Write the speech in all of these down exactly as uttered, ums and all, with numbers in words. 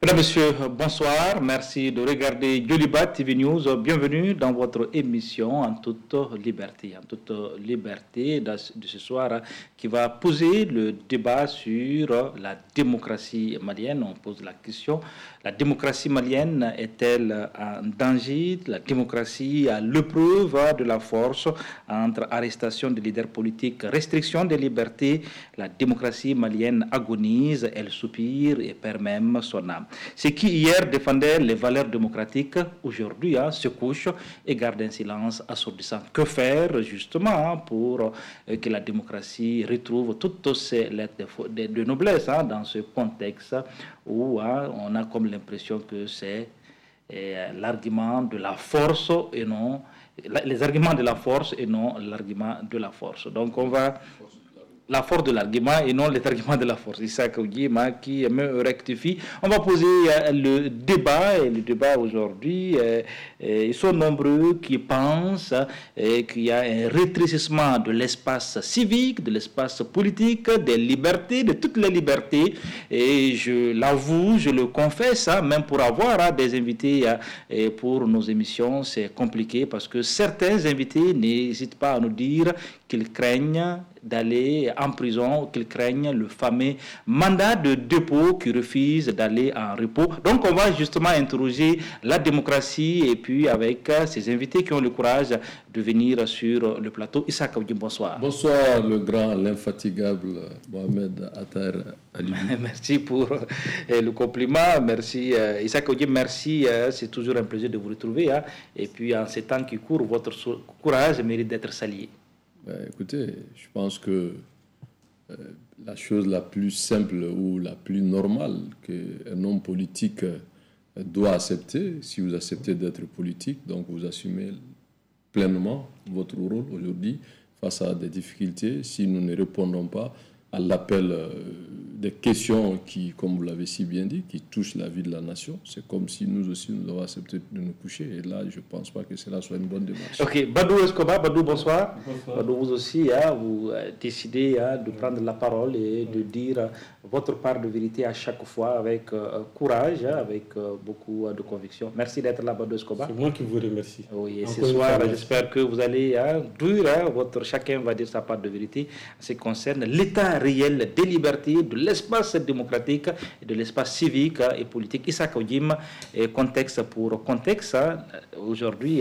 Mesdames, Messieurs, bonsoir. Merci de regarder Yoliba T V News. Bienvenue dans votre émission en toute liberté. En toute liberté de ce soir qui va poser le débat sur la démocratie malienne. On pose la question, la démocratie malienne est-elle en danger? La démocratie à l'épreuve de la force entre arrestation des leaders politiques, restriction des libertés. La démocratie malienne agonise, elle soupire et perd même son âme. Ceux qui hier défendaient les valeurs démocratiques, aujourd'hui hein, se couchent et gardent un silence assourdissant. Que faire justement pour euh, que la démocratie retrouve toutes ses lettres de, de, de noblesse hein, dans ce contexte où hein, on a comme l'impression que c'est euh, l'argument de la force et non les arguments de la force et non l'argument de la force. Donc on va la force de l'argument et non les arguments de la force. C'est ça qui me rectifie. On va poser euh, le débat, et le débat aujourd'hui, euh, euh, ils sont nombreux qui pensent euh, qu'il y a un rétrécissement de l'espace civique, de l'espace politique, des libertés, de toutes les libertés. Et je l'avoue, je le confesse, hein, même pour avoir hein, des invités euh, pour nos émissions, c'est compliqué parce que certains invités n'hésitent pas à nous dire qu'ils craignent d'aller en prison, qu'ils craignent le fameux mandat de dépôt qui refuse d'aller en repos. Donc on va justement interroger la démocratie et puis avec ces invités qui ont le courage de venir sur le plateau. Issa Kaoudim, bonsoir. Bonsoir le grand, l'infatigable Mohamed Attar Ali. Merci pour le compliment. Merci Issa Kaoudim, merci. C'est toujours un plaisir de vous retrouver. Hein. Et puis en ces temps qui courent, votre courage mérite d'être salué. Ben, écoutez, je pense que euh, la chose la plus simple ou la plus normale qu'un homme politique euh, doit accepter, si vous acceptez d'être politique, donc vous assumez pleinement votre rôle aujourd'hui face à des difficultés, si nous ne répondons pas à l'appel euh, des questions qui, comme vous l'avez si bien dit, qui touchent la vie de la nation. C'est comme si nous aussi, nous avons accepté de nous coucher. Et là, je ne pense pas que cela soit une bonne démarche. Ok, Badou Escobar, Badou, bonsoir. Bonsoir. Badou, vous aussi, hein, vous euh, décidez hein, de prendre la parole et de dire euh, votre part de vérité à chaque fois avec euh, courage, hein, avec euh, beaucoup euh, de conviction. Merci d'être là, Badou Escobar. C'est moi qui vous remercie. Oui, et ce soir, j'espère que vous allez hein, dire, hein, votre, chacun va dire sa part de vérité en ce qui concerne l'état réel des libertés, de l'espace démocratique, et de l'espace civique et politique. Issa Kaoudim, contexte pour contexte, aujourd'hui,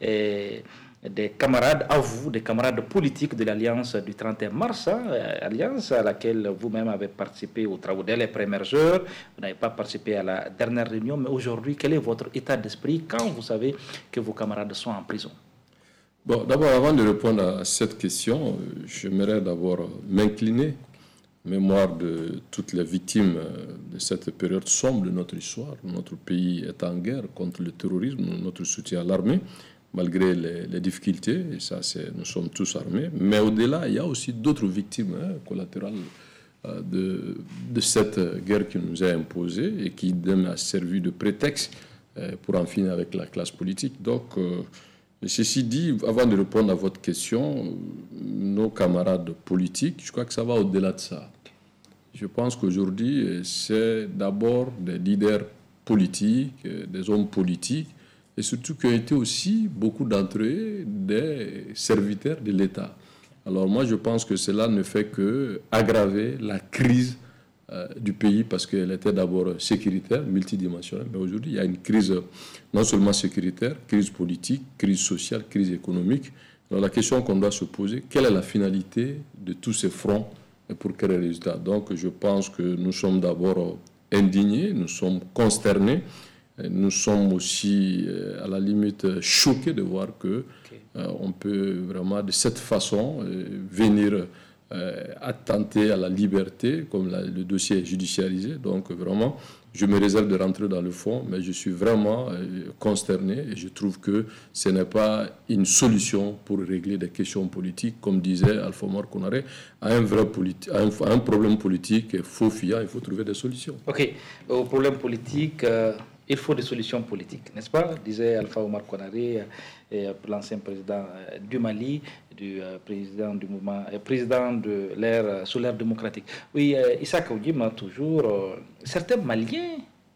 des camarades à vous, des camarades politiques de l'Alliance du trente et un mars, hein, alliance à laquelle vous-même avez participé aux travaux dès les premières heures, vous n'avez pas participé à la dernière réunion, mais aujourd'hui, quel est votre état d'esprit quand vous savez que vos camarades sont en prison? Bon, d'abord, avant de répondre à cette question, j'aimerais d'abord m'incliner mémoire de toutes les victimes de cette période sombre de notre histoire. Notre pays est en guerre contre le terrorisme, notre soutien à l'armée, malgré les, les difficultés, et ça, c'est, nous sommes tous armés. Mais au-delà, il y a aussi d'autres victimes hein, collatérales euh, de, de cette guerre qui nous a imposée et qui même a servi de prétexte euh, pour en finir avec la classe politique. Donc, euh, ceci dit, avant de répondre à votre question, nos camarades politiques, je crois que ça va au-delà de ça. Je pense qu'aujourd'hui, c'est d'abord des leaders politiques, des hommes politiques, et surtout qui ont été aussi, beaucoup d'entre eux, des serviteurs de l'État. Alors moi, je pense que cela ne fait qu'aggraver la crise euh, du pays, parce qu'elle était d'abord sécuritaire, multidimensionnelle, mais aujourd'hui, il y a une crise non seulement sécuritaire, crise politique, crise sociale, crise économique. Alors la question qu'on doit se poser, quelle est la finalité de tous ces fronts et pour quel résultat? Donc je pense que nous sommes d'abord indignés, nous sommes consternés, nous sommes aussi à la limite choqués de voir que okay. euh, on peut vraiment de cette façon euh, venir euh, attenter à la liberté, comme la, le dossier est judiciarisé. Donc vraiment, je me réserve de rentrer dans le fond, mais je suis vraiment euh, consterné et je trouve que ce n'est pas une solution pour régler des questions politiques, comme disait Alpha Omar Konaré, à un, vrai politi- à un, à un problème politique, il faut fier, il faut trouver des solutions. Ok, au problème politique, euh, il faut des solutions politiques, n'est-ce pas, disait Alpha Omar Konaré, euh, l'ancien président euh, du Mali, du euh, président du mouvement, euh, président de l'ère euh, sous l'ère démocratique. Oui, euh, Issa Kaoudim, toujours, euh, certains Maliens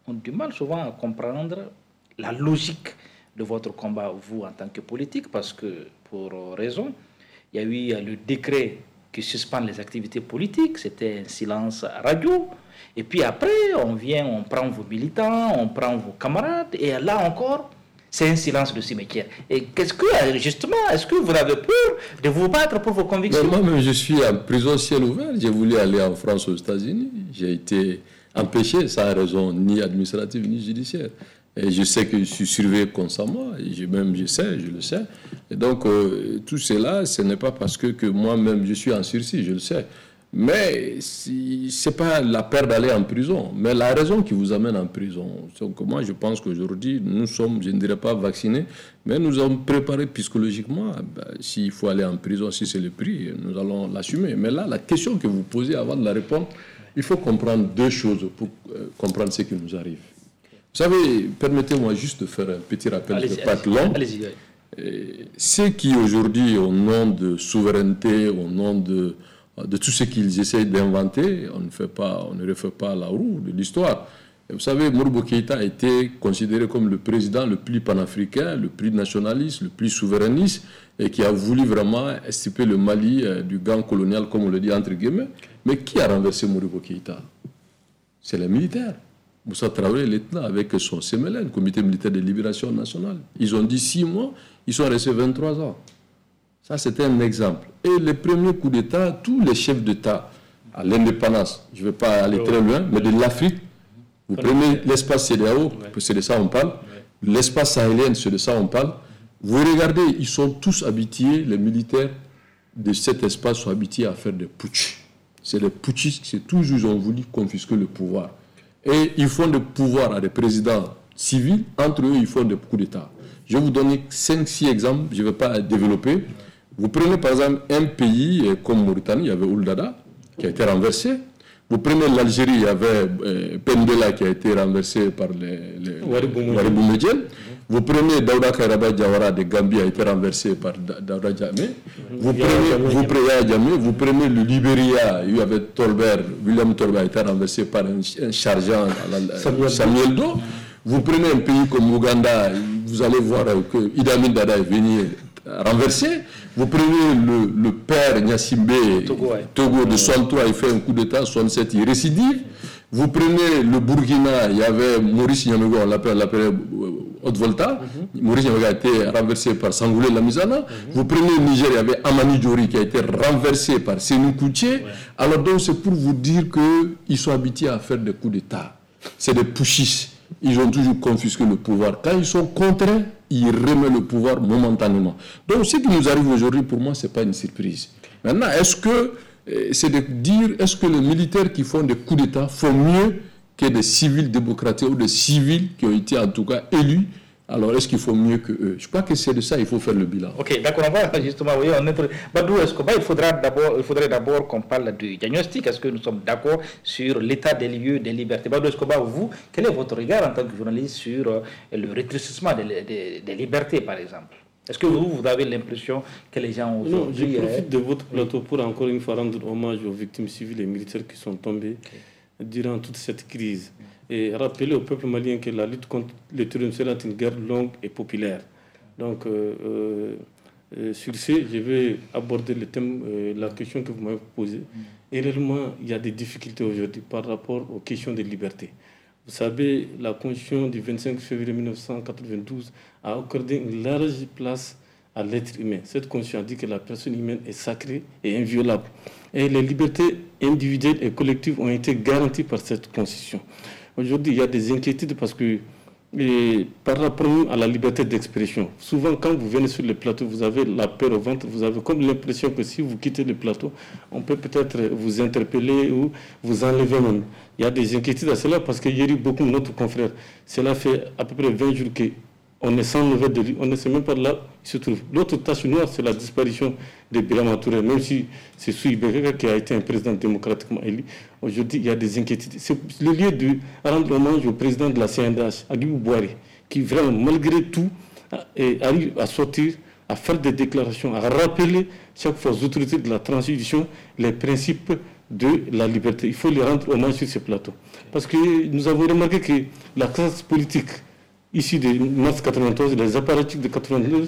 ont du mal souvent à comprendre la logique de votre combat, vous, en tant que politique, parce que, pour raison, il y a eu le décret qui suspend les activités politiques, c'était un silence radio. Et puis après, on vient, on prend vos militants, on prend vos camarades, et là encore, c'est un silence de cimetière. Et qu'est-ce que, justement, est-ce que vous avez peur de vous battre pour vos convictions? Moi-même, je suis en prison ciel ouvert. J'ai voulu aller en France, aux États-Unis. J'ai été empêché sans raison ni administrative ni judiciaire. Et je sais que je suis surveillé constamment, et je, même je sais, je le sais. Et donc, euh, tout cela, ce n'est pas parce que, que moi-même je suis en sursis, je le sais. Mais si, ce n'est pas la peur d'aller en prison, mais la raison qui vous amène en prison. Donc, moi, je pense qu'aujourd'hui, nous sommes, je ne dirais pas vaccinés, mais nous sommes préparés psychologiquement. Ben, s'il faut aller en prison, si c'est le prix, nous allons l'assumer. Mais là, la question que vous posez avant de la répondre, il faut comprendre deux choses pour euh, comprendre ce qui nous arrive. Vous savez, permettez-moi juste de faire un petit rappel, je ne vais pas être long. Ceux qui aujourd'hui, au nom de souveraineté, au nom de, de tout ce qu'ils essayent d'inventer, on ne fait pas, on ne refait pas la roue de l'histoire. Vous savez, Modibo Keïta a été considéré comme le président le plus panafricain, le plus nationaliste, le plus souverainiste, et qui a voulu vraiment extirper le Mali euh, du gang colonial, comme on le dit entre guillemets. Mais qui a renversé Modibo Keïta? C'est les militaires. Moussa Traoré, lieutenant, avec son C M L N, Comité militaire de libération nationale. Ils ont dit six mois, ils sont restés vingt-trois ans. Ça, c'était un exemple. Et les premiers coups d'État, tous les chefs d'État à l'indépendance, je ne vais pas aller très loin, mais de l'Afrique, vous prenez l'espace C D A O, c'est de ça on parle, l'espace sahélien, c'est de ça on parle. Vous regardez, ils sont tous habitués, les militaires de cet espace sont habitués à faire des putsch. C'est les putschistes, c'est toujours, ils ont voulu confisquer le pouvoir. Et ils font des pouvoirs à des présidents civils. Entre eux, ils font des coups d'État. Je vais vous donner cinq six exemples, je ne vais pas développer. Vous prenez par exemple un pays comme Mauritanie, il y avait Ould Daddah qui a été renversé. Vous prenez l'Algérie, il y avait euh, Pendela qui a été renversé par les, les Waribou Medjen. Vous prenez Daouda Kairaba Diawara de Gambie a été renversé par Daouda Diamé. Vous prenez, vous prenez Diamé, vous prenez le Libéria, il y avait Tolbert, William Tolbert a été renversé par un, un chargent, Samuel Do. Vous prenez un pays comme Ouganda, vous allez voir que Idi Amin Dada est venu renversé. Vous prenez le, le père Gnassimbe Togo, ouais. Togo de soixante-trois, il fait un coup d'État, soixante-sept, il récidive. Vous prenez le Burkina, il y avait Maurice Nyamego, on l'appelle Haute-Volta. Mm-hmm. Maurice Nyamego a été renversé par Sangoulé Lamizana. Mm-hmm. Vous prenez le Niger, il y avait Amani Diori qui a été renversé par Sénou Kouché. Ouais. Alors donc c'est pour vous dire qu'ils sont habitués à faire des coups d'État. C'est des pushistes. Ils ont toujours confisqué le pouvoir. Quand ils sont contraints, ils remettent le pouvoir momentanément. Donc ce qui nous arrive aujourd'hui, pour moi, ce n'est pas une surprise. Maintenant, est-ce que c'est de dire, est-ce que les militaires qui font des coups d'État font mieux que des civils démocratés ou des civils qui ont été en tout cas élus? Alors, est-ce qu'il faut mieux que eux? Je crois que c'est de ça qu'il faut faire le bilan. Ok, d'accord, on va justement, oui, on est... Badou Escobar, il faudra d'abord, il faudrait d'abord qu'on parle du diagnostic. Est-ce que nous sommes d'accord sur l'état des lieux des libertés? Badou Escobar, vous, quel est votre regard en tant que journaliste sur euh, le rétrécissement des, des, des libertés, par exemple? Est-ce que vous, vous avez l'impression que les gens aujourd'hui... Non, je profite de votre plateau pour encore une fois rendre hommage aux victimes civiles et militaires qui sont tombées okay. durant toute cette crise. Et rappeler au peuple malien que la lutte contre le terrorisme sera une guerre longue et populaire. Donc, euh, euh, sur ce, je vais aborder le thème, euh, la question que vous m'avez posée. Et réellement, il y a des difficultés aujourd'hui par rapport aux questions de liberté. Vous savez, la Constitution du vingt-cinq février mille neuf cent quatre-vingt-douze a accordé une large place à l'être humain. Cette Constitution a dit que la personne humaine est sacrée et inviolable. Et les libertés individuelles et collectives ont été garanties par cette Constitution. Aujourd'hui, il y a des inquiétudes parce que, et, par rapport à la liberté d'expression, souvent quand vous venez sur le plateau, vous avez la peur au ventre, vous avez comme l'impression que si vous quittez le plateau, on peut peut-être vous interpeller ou vous enlever même. Il y a des inquiétudes à cela parce qu'il y a eu beaucoup de notre confrères. Cela fait à peu près vingt jours qu'on est sans nouvelles de lui, on ne sait même pas là où il se trouve. L'autre tâche noire, c'est la disparition de Birama Touré, même si c'est Soui Bekeka qui a été un président démocratiquement élu. Aujourd'hui, il y a des inquiétudes. C'est le lieu de rendre hommage au président de la C N D H, Agibou Bouari, qui vraiment, malgré tout, arrive à sortir, à faire des déclarations, à rappeler chaque fois aux autorités de la transition les principes de la liberté. Il faut les rendre hommage sur ce plateau. Parce que nous avons remarqué que la classe politique issue de mars quatre-vingt-onze, les apparatchiks de quatre-vingt-douze,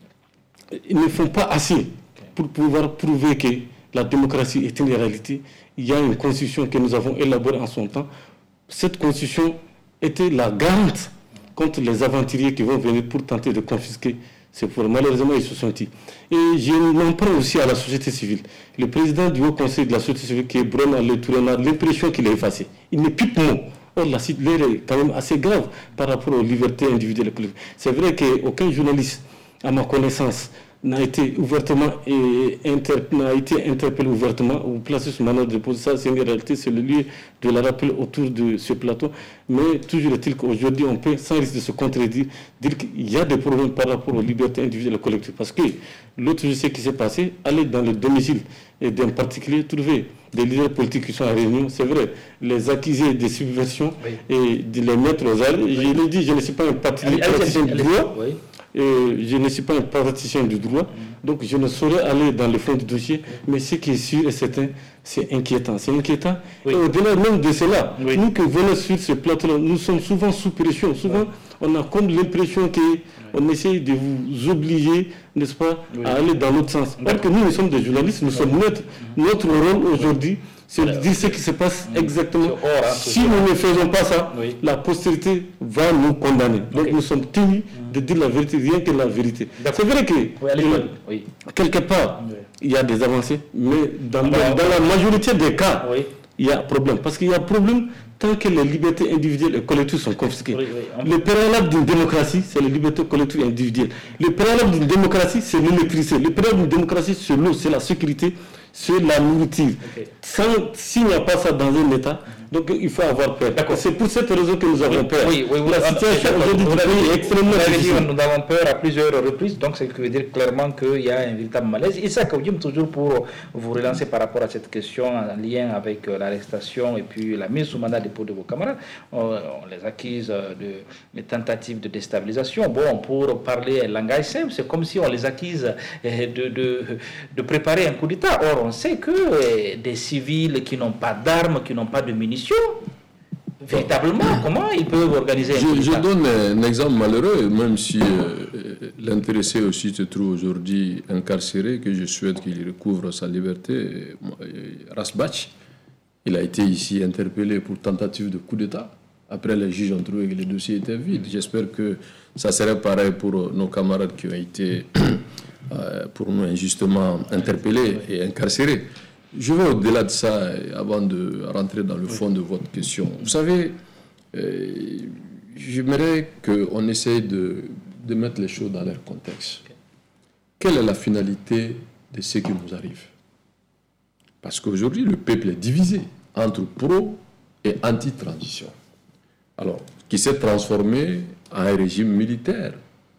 ils ne font pas assez pour pouvoir prouver que la démocratie est une réalité. Il y a une constitution que nous avons élaborée en son temps. Cette constitution était la garante contre les aventuriers qui vont venir pour tenter de confisquer ces pouvoirs. Malheureusement, ils se sont dit. Et je m'en prends aussi à la société civile. Le président du Haut Conseil de la société civile, qui est Bruno Aletouré, on a l'impression qu'il est effacé. Il n'est plus de mots. Or, la situation est quand même assez grave par rapport aux libertés individuelles et collectives. C'est vrai qu'aucun journaliste, à ma connaissance, n'a été ouvertement et inter, n'a été interpellé ouvertement ou placé sous mandat de dépôt. Ça, c'est une réalité, c'est le lieu de la rappel autour de ce plateau. Mais toujours est-il qu'aujourd'hui, on peut, sans risque de se contredire, dire qu'il y a des problèmes par rapport aux libertés individuelles et collectives. Parce que l'autre, je sais qui s'est passé, aller dans le domicile d'un particulier, trouver des leaders politiques qui sont en réunion, c'est vrai, les accuser de subversion oui. et de les mettre aux arrêts. Oui. Je l'ai dit, je ne suis pas un praticien du droit. Oui. Et je ne suis pas un praticien du droit, mmh. donc je ne saurais aller dans le fond du dossier, mmh. mais ce qui est sûr et certain, c'est inquiétant. C'est inquiétant. Oui. Et au-delà même de cela, oui. nous qui venons sur ce plateau-là, nous sommes souvent sous pression. Souvent, oui. on a comme l'impression qu'on oui. essaye de vous obliger, n'est-ce pas, oui. à aller dans l'autre sens. Alors que nous, nous sommes des journalistes, nous oui. sommes neutres. Mmh. Notre rôle aujourd'hui, c'est de dire ce qui se passe mmh. exactement. Or, hein, si nous ne faisons pas ça, oui. la postérité va nous condamner. Donc okay. nous sommes tenus mmh. de dire la vérité, rien que la vérité. C'est vrai que oui, oui. quelque part, oui. il y a des avancées, mais dans, Alors, dans, dans la majorité des cas, oui. il y a problème. Parce qu'il y a problème tant que les libertés individuelles et collectives sont confisquées. Oui, oui. Le préalable d'une démocratie, c'est les libertés collectives et individuelles. Le préalable d'une démocratie, c'est l'électricité. Le préalable d'une démocratie, c'est l'eau, c'est la sécurité, c'est la nourriture. Okay. S'il n'y a pas ça dans un État, donc il faut avoir peur. C'est pour cette raison que nous avons peur. Oui, oui, oui, la situation aujourd'hui du pays est extrêmement difficile. Nous avons peur à plusieurs reprises, donc ça veut dire clairement qu'il y a un véritable malaise. Et ça, toujours pour vous relancer par rapport à cette question en lien avec l'arrestation et puis la mise sous mandat de dépôt de vos camarades, on, on les accuse de, de tentatives de déstabilisation. Bon, pour parler langage simple, c'est comme si on les accuse de, de, de préparer un coup d'État. Or, on sait que des civils qui n'ont pas d'armes, qui n'ont pas de munitions, véritablement, comment ils peuvent organiser un je, je donne un exemple malheureux, même si euh, l'intéressé aussi se trouve aujourd'hui incarcéré, que je souhaite qu'il recouvre sa liberté. Rasbach, il a été ici interpellé pour tentative de coup d'État. Après, les juges ont trouvé que le dossier était vide. J'espère que ça serait pareil pour nos camarades qui ont été, euh, pour nous, injustement interpellés et incarcérés. Je vais au-delà de ça, avant de rentrer dans le fond de votre question. Vous savez, euh, j'aimerais qu'on essaye de, de mettre les choses dans leur contexte. Quelle est la finalité de ce qui nous arrive? Parce qu'aujourd'hui, le peuple est divisé entre pro et anti-transition. Alors, qui s'est transformé en un régime militaire.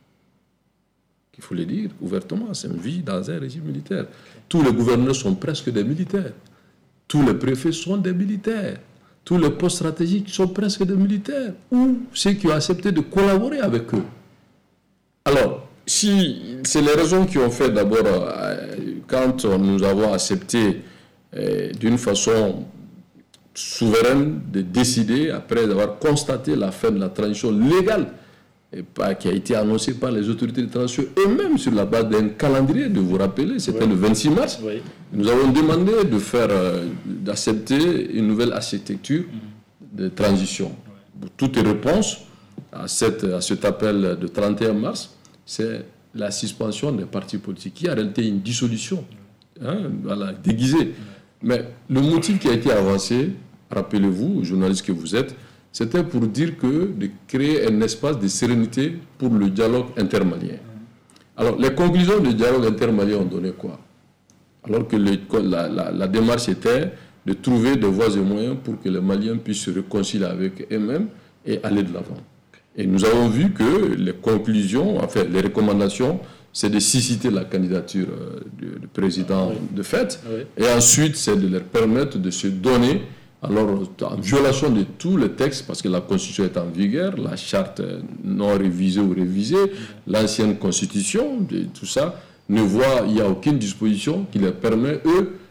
Il faut le dire ouvertement, c'est une vie dans un régime militaire. Tous les gouverneurs sont presque des militaires. Tous les préfets sont des militaires. Tous les postes stratégiques sont presque des militaires. Ou ceux qui ont accepté de collaborer avec eux. Alors, si c'est les raisons qui ont fait d'abord, euh, quand nous avons accepté euh, d'une façon souveraine de décider, après avoir constaté la fin de la transition légale, et pas, qui a été annoncé par les autorités de transition, et même sur la base d'un calendrier, de vous rappeler, c'était oui. le vingt-six mars, oui. nous avons demandé de faire, euh, d'accepter une nouvelle architecture mmh. de transition. Oui. Toute réponse à, cette, à cet appel de trente et un mars, c'est la suspension des partis politiques, qui a en réalité une dissolution, hein, voilà, déguisée. Oui. Mais le motif qui a été avancé, rappelez-vous, journaliste que vous êtes, c'était pour dire que de créer un espace de sérénité pour le dialogue intermalien. Alors, les conclusions du dialogue intermalien ont donné quoi? Alors que le, la, la, la démarche était de trouver des voies et moyens pour que les Maliens puissent se réconcilier avec eux-mêmes et aller de l'avant. Et nous avons vu que les conclusions, enfin les recommandations, c'est de susciter la candidature du, du président de fait, et ensuite c'est de leur permettre de se donner, alors en violation de tous les textes, parce que la Constitution est en vigueur, la charte non révisée ou révisée, l'ancienne Constitution, tout ça, ne voit, il n'y a aucune disposition qui leur permet, eux,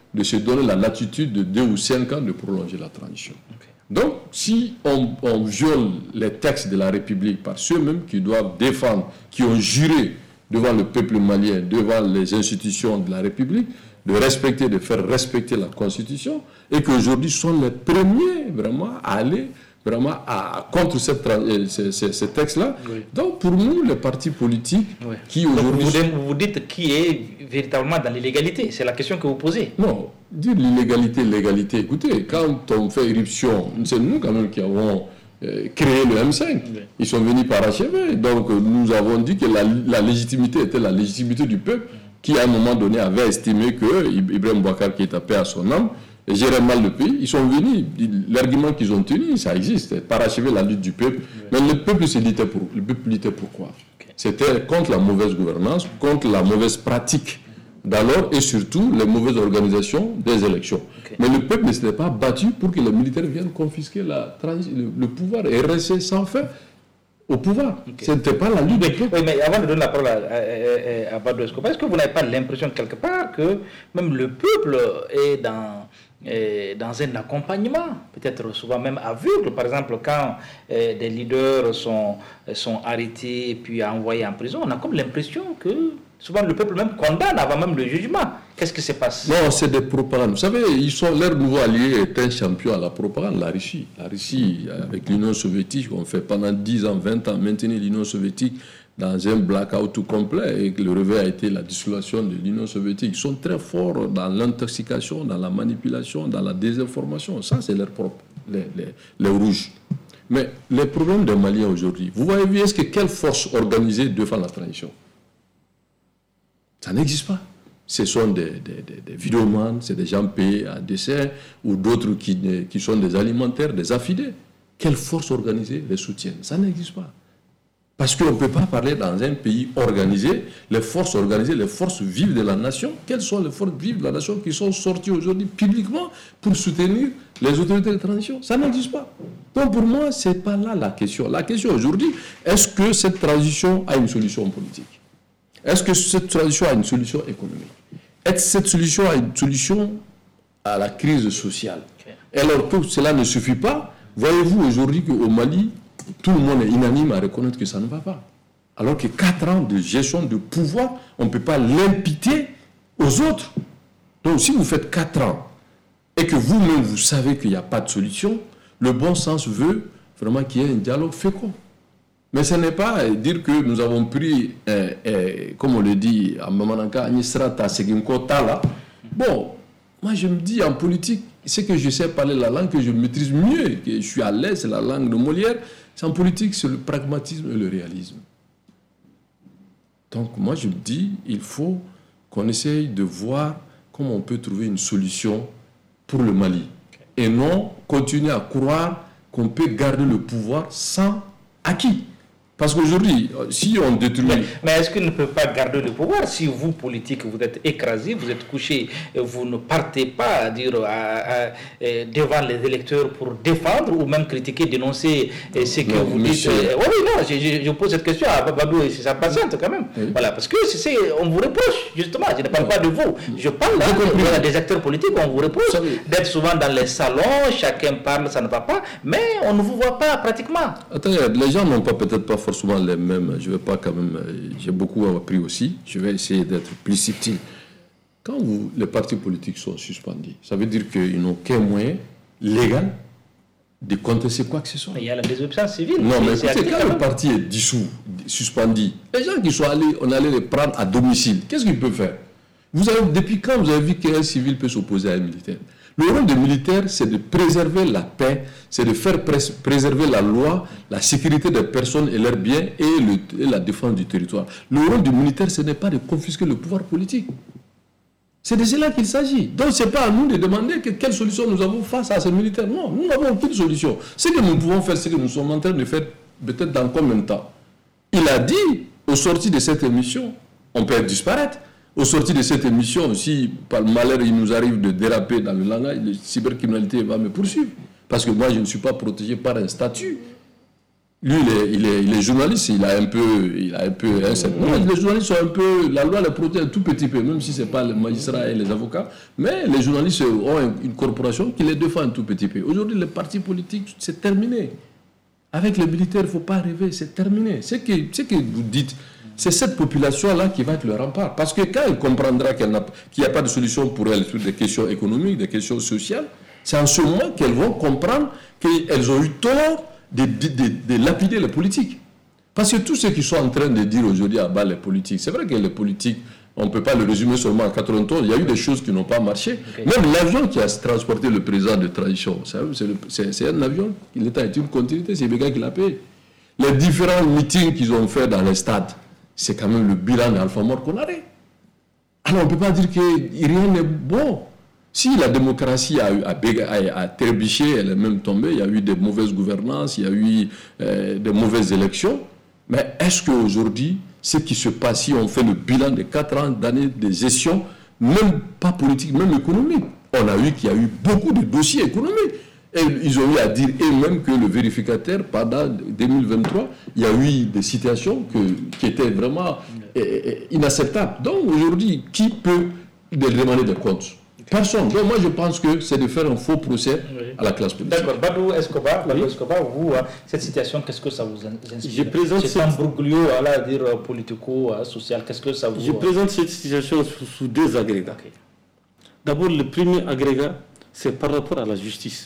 de se donner la latitude de deux ou cinq ans de prolonger la transition. Okay. Donc, si on, on viole les textes de la République par ceux-mêmes qui doivent défendre, qui ont juré devant le peuple malien, devant les institutions de la République, de respecter, de faire respecter la Constitution, et qu'aujourd'hui sont les premiers vraiment à aller vraiment à, contre cette, ces, ces, ces textes-là. Oui. Donc pour nous, les partis politiques oui. qui aujourd'hui... Vous, vous dites qui est véritablement dans l'illégalité, c'est la question que vous posez. Non, dire l'illégalité, l'égalité, écoutez, quand on fait éruption, c'est nous quand même qui avons euh, créé le M cinq. Oui. Ils sont venus parachever. Donc nous avons dit que la, la légitimité était la légitimité du peuple, oui. qui à un moment donné avait estimé que Ibrahim Boubacar, qui est à paix à son âme, gérer mal le pays, ils sont venus, l'argument qu'ils ont tenu, ça existe, parachever la lutte du peuple, oui. mais le peuple se luttait pour, le peuple luttait pourquoi? Okay. C'était contre la mauvaise gouvernance, contre la mauvaise pratique d'alors et surtout les mauvaises organisations des élections. Okay. Mais le peuple ne s'était pas battu pour que les militaires viennent confisquer la, le, le pouvoir et rester sans fin au pouvoir. Okay. Ce n'était pas la lutte oui, oui, mais avant de donner la parole à, à, à, à Badou Escobar, est-ce que vous n'avez pas l'impression quelque part que même le peuple est dans... Et dans un accompagnement, peut-être souvent même aveugle, par exemple quand euh, des leaders sont, sont arrêtés et puis envoyés en prison, on a comme l'impression que souvent le peuple même condamne avant même le jugement. Qu'est-ce qui se passe? Non, c'est des propagandes. Vous savez, ils sont, leur nouveau allié est un champion à la propagande, la Russie. La Russie, avec l'Union soviétique, on fait pendant dix ans, vingt ans maintenir l'Union soviétique dans un blackout tout complet et que le réveil a été la dissolution de l'Union soviétique. Ils sont très forts dans l'intoxication, dans la manipulation, dans la désinformation. Ça, c'est leur propre, les, les, les rouges. Mais les problèmes des Maliens aujourd'hui, vous voyez, est-ce que quelle force organisée défend la transition? Ça n'existe pas. Ce sont des, des, des, des vidéomans, c'est des gens payés à décès ou d'autres qui, qui sont des alimentaires, des affidés. Quelle force organisée les soutiennent? Ça n'existe pas. Parce qu'on ne peut pas parler dans un pays organisé, les forces organisées, les forces vives de la nation. Quelles sont les forces vives de la nation qui sont sorties aujourd'hui publiquement pour soutenir les autorités de transition? Ça n'existe pas. Donc pour moi, ce n'est pas là la question. La question aujourd'hui, est-ce que cette transition a une solution politique? Est-ce que cette transition a une solution économique? Est-ce que cette solution a une solution à la crise sociale? Et alors que cela ne suffit pas, voyez-vous aujourd'hui qu'au Mali, tout le monde est unanime à reconnaître que ça ne va pas. Alors que quatre ans de gestion de pouvoir, on ne peut pas l'imputer aux autres. Donc si vous faites quatre ans et que vous-même vous savez qu'il n'y a pas de solution, le bon sens veut vraiment qu'il y ait un dialogue fécond. Mais ce n'est pas dire que nous avons pris, euh, euh, comme on le dit à Mamananka, Nisrata Seginkota là. Bon, moi je me dis en politique, c'est que je sais parler la langue que je maîtrise mieux, que je suis à l'aise, c'est la langue de Molière. C'est en politique, c'est le pragmatisme et le réalisme. Donc moi je me dis, il faut qu'on essaye de voir comment on peut trouver une solution pour le Mali. Et non continuer à croire qu'on peut garder le pouvoir sans acquis. Parce qu'aujourd'hui, si on détruit... Mais, mais est-ce qu'il ne peut pas garder le pouvoir? Si vous, politique, vous êtes écrasé, vous êtes couché, vous ne partez pas dire, à, à, à, devant les électeurs pour défendre ou même critiquer, dénoncer ce que non, vous monsieur... dites. Oui, oui, non, je, je pose cette question à Babadou et sa patiente quand même. Oui. Voilà, parce que c'est, on vous reproche, justement, je ne parle pas de vous. Je parle là, voilà, des acteurs politiques, on vous reproche d'être souvent dans les salons, chacun parle, ça ne va pas, mais on ne vous voit pas pratiquement. Attendez, les gens n'ont pas peut-être pas souvent les mêmes, je vais pas quand même, j'ai beaucoup appris aussi, je vais essayer d'être plus subtil. Quand vous, les partis politiques sont suspendus, ça veut dire qu'ils n'ont qu'un moyen légal de contester quoi que ce soit. Il y a la désobéissance civile. Non, mais écoutez, quand le parti est dissous, suspendu, les gens qui sont allés, on allait les prendre à domicile, qu'est-ce qu'ils peuvent faire? Vous avez, depuis quand vous avez vu qu'un civil peut s'opposer à un militaire? Le rôle des militaires, c'est de préserver la paix, c'est de faire préserver la loi, la sécurité des personnes et leurs biens et, le, et la défense du territoire. Le rôle du militaire, ce n'est pas de confisquer le pouvoir politique. C'est de cela qu'il s'agit. Donc, ce n'est pas à nous de demander que, quelle solution nous avons face à ces militaires. Non, nous n'avons aucune solution. Ce que nous pouvons faire, c'est que nous sommes en train de faire peut-être dans combien de temps. Il a dit, au sorti de cette émission, on peut disparaître. Au sorti de cette émission, si par malheur il nous arrive de déraper dans le langage, la cybercriminalité va me poursuivre. Parce que moi, je ne suis pas protégé par un statut. Lui, il est, il, est, il est journaliste, il a un peu... Il a un peu hein, non, les journalistes sont un peu... La loi les protège un tout petit peu, même si ce n'est pas les magistrats et les avocats. Mais les journalistes ont une corporation qui les défend un tout petit peu. Aujourd'hui, les partis politiques, c'est terminé. Avec les militaires, il ne faut pas rêver, c'est terminé. C'est que, c'est que vous dites, c'est cette population-là qui va être le rempart. Parce que quand elle comprendra qu'il n'y a, a pas de solution pour elle sur des questions économiques, des questions sociales, c'est en ce moment qu'elles vont comprendre qu'elles ont eu tort de, de, de, de lapider les politiques. Parce que tout ce qu'ils sont en train de dire aujourd'hui à bas les politiques, c'est vrai que les politiques, on ne peut pas le résumer seulement en quatre-vingt-onze, il y a eu des choses qui n'ont pas marché. Okay. Même l'avion qui a transporté le président de transition, c'est un avion, l'État est une continuité, c'est le gars qui l'a payé. Les différents meetings qu'ils ont fait dans les stades, c'est quand même le bilan d'Alpha Mort qu'on arrête. Alors on ne peut pas dire que rien n'est bon. Si la démocratie a, a, a, a trébuché, elle est même tombée, il y a eu des mauvaises gouvernances, il y a eu euh, des mauvaises élections, mais est-ce qu'aujourd'hui, ce qui se passe, si on fait le bilan de quatre ans d'années de gestion, même pas politique, même économique, on a vu qu'il y a eu beaucoup de dossiers économiques. Et ils ont eu à dire eux-mêmes que le vérificateur, pendant deux mille vingt-trois, il y a eu des situations que, qui étaient vraiment euh, inacceptables. Donc aujourd'hui, qui peut demander des comptes ? Personne. Donc moi je pense que c'est de faire un faux procès oui. à la classe politique. D'accord. Badou Escobar, Badou Escobar, vous, cette situation, qu'est-ce que ça vous inspire? Je présente c'est un broglio à la dire politico-social, qu'est-ce que ça vous... Je présente cette situation sous, sous deux agrégats. Okay. D'abord, le premier agrégat, c'est par rapport à la justice.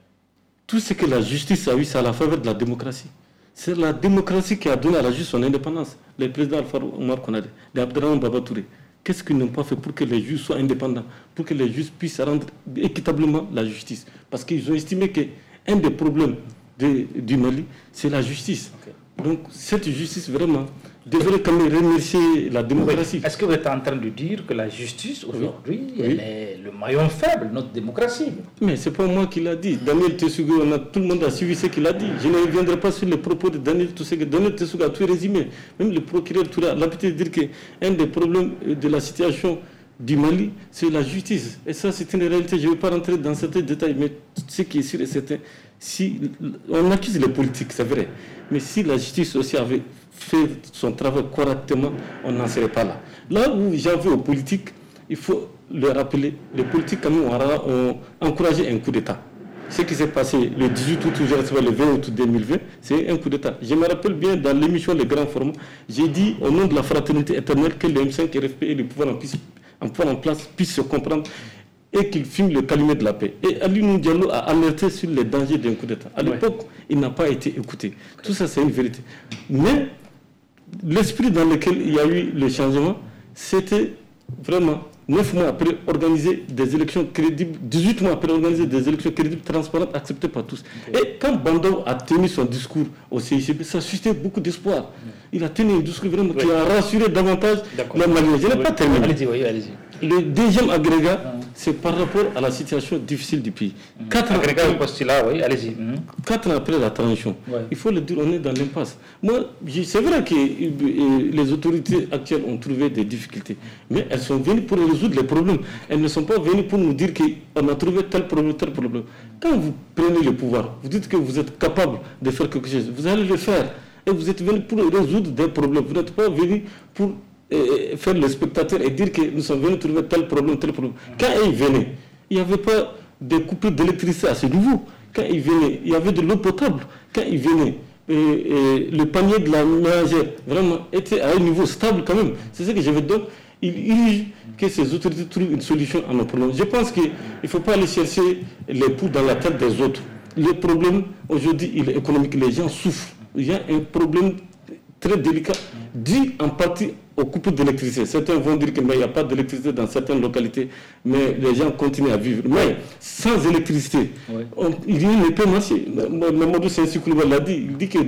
Tout ce que la justice a eu, c'est à la faveur de la démocratie. C'est la démocratie qui a donné à la justice son indépendance. Le président Alpha Omar Konadé, Abdraman Baba Touré. Qu'est-ce qu'ils n'ont pas fait pour que les juges soient indépendants, pour que les juges puissent rendre équitablement la justice? Parce qu'ils ont estimé qu'un des problèmes de, du Mali, c'est la justice. Okay. Donc cette justice, vraiment, devrait quand même remercier la démocratie. Oui. Est-ce que vous êtes en train de dire que la justice, aujourd'hui, oui. elle oui. est le maillon faible de notre démocratie? Mais ce n'est pas moi qui l'a dit. Daniel Tessougou, on a, tout le monde a suivi ce qu'il a dit. Je ne reviendrai pas sur les propos de Daniel Tessougou. Daniel Tessougou a tout résumé. Même le procureur Touré a l'habitude de dire qu'un des problèmes de la situation du Mali, c'est la justice. Et ça, c'est une réalité. Je ne vais pas rentrer dans certains détails, mais ce qui est sûr et certain, si on accuse les politiques, c'est vrai. Mais si la justice aussi avait fait son travail correctement, on n'en serait pas là. Là où j'en veux aux politiques, il faut le rappeler, les politiques quand même ont, ont encouragé un coup d'État. Ce qui s'est passé le dix-huit août, le vingt août deux mille vingt, c'est un coup d'État. Je me rappelle bien dans l'émission Les Grands Formats, j'ai dit au nom de la fraternité éternelle que le M cinq R F P et le pouvoir en, puisse, en pouvoir en place puissent se comprendre et qu'il filme le calumet de la paix. Et Ali Diallo a alerté sur les dangers d'un coup d'État. À l'époque, ouais. il n'a pas été écouté. Tout ça, c'est une vérité. Mais l'esprit dans lequel il y a eu le changement, c'était vraiment neuf mois après organiser des élections crédibles, dix-huit mois après organiser des élections crédibles, transparentes, acceptées par tous. Okay. Et quand Bandao a tenu son discours au C I C B, ça a suscité beaucoup d'espoir. Il a tenu un discours vraiment oui. qui a rassuré davantage la Maliens. Je n'ai oui. pas terminé. Allez-y, oui, allez-y. Le deuxième agrégat, mmh. c'est par rapport à la situation difficile du pays. Mmh. Quatre agrégat au postulat, oui, allez-y. Mmh. Quatre ans après la transition, ouais. il faut le dire, on est dans l'impasse. Moi, c'est vrai que euh, les autorités actuelles ont trouvé des difficultés, mais elles sont venues pour résoudre les problèmes. Elles ne sont pas venues pour nous dire qu'on a trouvé tel problème, tel problème. Quand vous prenez le pouvoir, vous dites que vous êtes capable de faire quelque chose, vous allez le faire. Et vous êtes venu pour résoudre des problèmes. Vous n'êtes pas venu pour euh, faire le spectateur et dire que nous sommes venus trouver tel problème, tel problème. Quand ils venaient, il n'y avait pas de coupure d'électricité à ce niveau. Quand ils venaient, il y avait de l'eau potable. Quand ils venaient, et, et le panier de la ménagère vraiment était à un niveau stable quand même. C'est ce que je veux dire. Il urge que ces autorités trouvent une solution à nos problèmes. Je pense qu'il ne faut pas aller chercher les poux dans la tête des autres. Le problème, aujourd'hui, il est économique. Les gens souffrent. Il y a un problème très délicat dû en partie aux coupures d'électricité. Certains vont dire qu'il n'y a pas d'électricité dans certaines localités, mais les gens continuent à vivre. Mais sans électricité, oui. on, il ne peut marcher. Mamadou Sensikoulou l'a dit, il dit que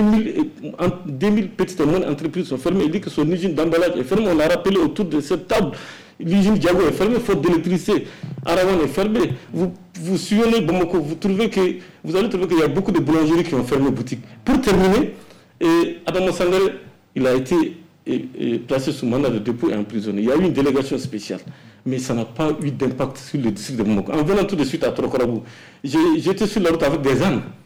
deux mille petites et moyennes entreprises sont fermées. Il dit que son usine d'emballage est fermée. On l'a rappelé autour de cette table. L'usine Diago est fermée, faute d'électricité. Arawan est fermée. Vous, vous suivez Bamako, vous trouvez que vous allez trouver qu'il y a beaucoup de boulangeries qui ont fermé boutique. Pour terminer, et Adama Sangare, il a été et, et placé sous mandat de dépôt et emprisonné. Il y a eu une délégation spéciale, mais ça n'a pas eu d'impact sur le district de Bamako. En venant tout de suite à Trokorabou, j'étais sur la route avec des ânes.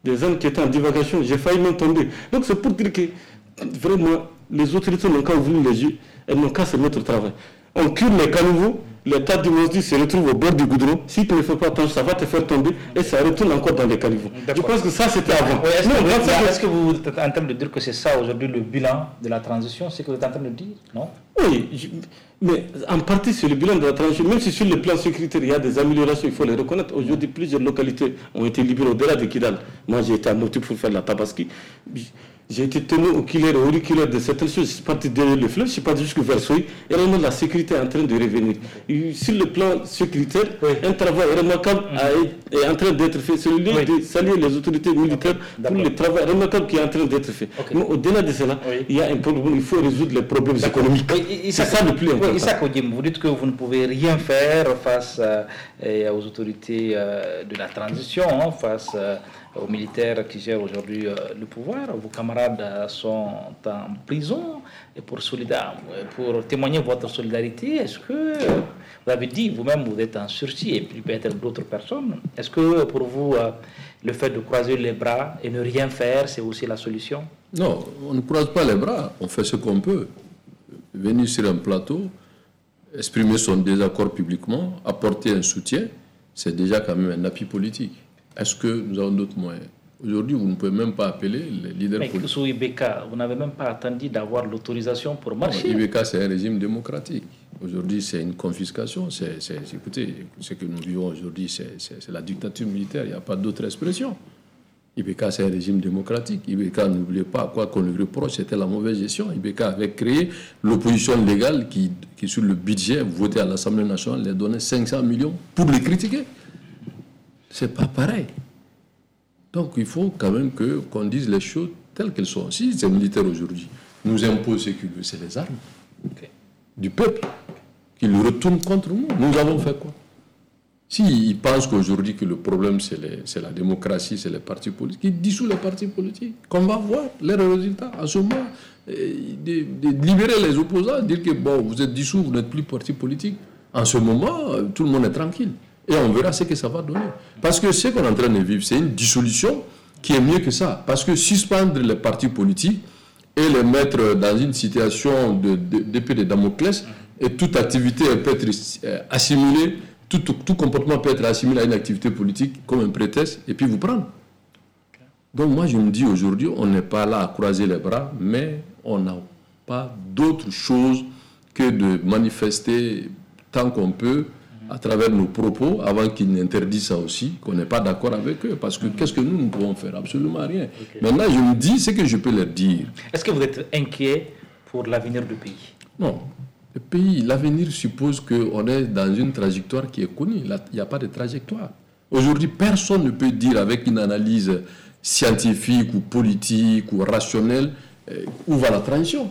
des ânes qui étaient en divagation. J'ai failli même tomber. Donc c'est pour dire que vraiment, les autorités n'ont qu'à ouvrir les yeux, elles n'ont qu'à se mettre au travail. On cure les caniveaux, l'état du Mosdi se retrouve au bord du goudron. Si tu ne fais pas attention, ça va te faire tomber et ça retourne encore dans les caniveaux. Je pense que ça, c'était avant. Oui, est-ce, non, que vous, est-ce que vous êtes en train de dire que c'est ça aujourd'hui le bilan de la transition? C'est ce que vous êtes en train de dire, non? Oui, je, mais en partie c'est le bilan de la transition. Même si sur le plan sécuritaire, il y a des améliorations, il faut les reconnaître. Aujourd'hui, plusieurs localités ont été libérées au-delà de Kidal. Moi, j'ai été à Mopti pour faire la Tabaski. J'ai été tenu oculaire et auriculaire de certaines choses. Je suis parti derrière le fleuve, je suis parti jusqu'au Versoy. Et vraiment, la sécurité est en train de revenir. Et sur le plan sécuritaire, oui. un travail remarquable mmh. est en train d'être fait. C'est le lieu oui. de saluer les autorités militaires okay. pour le travail remarquable qui est en train d'être fait. Okay. Mais au-delà de cela, oui. il y a un problème. Il faut résoudre les problèmes D'accord. économiques. Oui, c'est ça le plus important. Oui, Issa Kodim, vous dites que vous ne pouvez rien faire face euh, aux autorités euh, de la transition, hein, face euh, aux militaires qui gèrent aujourd'hui euh, le pouvoir. Vos camarades euh, sont en prison et pour, solidar- pour témoigner votre solidarité, est-ce que, euh, vous avez dit vous-même, vous êtes en sursis et puis peut-être d'autres personnes, est-ce que pour vous, euh, le fait de croiser les bras et ne rien faire, c'est aussi la solution? Non, on ne croise pas les bras, on fait ce qu'on peut. Venir sur un plateau, exprimer son désaccord publiquement, apporter un soutien, c'est déjà quand même un appui politique. Est-ce que nous avons d'autres moyens? Aujourd'hui, vous ne pouvez même pas appeler les leaders Mais politiques. Sous I B K, vous n'avez même pas attendu d'avoir l'autorisation pour marcher. I B K, c'est un régime démocratique. Aujourd'hui, c'est une confiscation. C'est, c'est, écoutez, ce que nous vivons aujourd'hui, c'est, c'est, c'est la dictature militaire. Il n'y a pas d'autre expression. I B K, c'est un régime démocratique. I B K, n'oubliez pas, quoi qu'on lui reproche, c'était la mauvaise gestion. I B K avait créé l'opposition légale qui, qui sur le budget voté à l'Assemblée nationale, les donnait cinq cents millions pour les critiquer. C'est pas pareil. Donc il faut quand même que, qu'on dise les choses telles qu'elles sont. Si ces militaires aujourd'hui nous imposent ce qu'ils veulent, c'est les armes okay. du peuple qui le retournent contre nous. Nous avons fait quoi? S'ils pensent qu'aujourd'hui que le problème c'est, les, c'est la démocratie, c'est les partis politiques, ils dissouent les partis politiques. Qu'on va voir leurs résultats. En ce moment, de, de libérer les opposants, dire que bon, vous êtes dissous, vous n'êtes plus parti politique. En ce moment, tout le monde est tranquille. Et on verra ce que ça va donner. Parce que ce qu'on est en train de vivre, c'est une dissolution qui est mieux que ça. Parce que suspendre les partis politiques et les mettre dans une situation de, de, d'épée de Damoclès, et toute activité peut être assimilée, tout, tout, tout comportement peut être assimilé à une activité politique comme un prétexte, et puis vous prendre. Donc moi je me dis aujourd'hui, on n'est pas là à croiser les bras, mais on n'a pas d'autre chose que de manifester tant qu'on peut, à travers nos propos, avant qu'ils n'interdisent ça aussi, qu'on n'est pas d'accord avec eux. Parce que qu'est-ce que nous, nous pouvons faire? Absolument rien. Okay. Maintenant, je me dis ce que je peux leur dire. Est-ce que vous êtes inquiet pour l'avenir du pays? Non. Le pays, l'avenir suppose qu'on est dans une trajectoire qui est connue. Il n'y a pas de trajectoire. Aujourd'hui, personne ne peut dire avec une analyse scientifique ou politique ou rationnelle euh, où va la transition.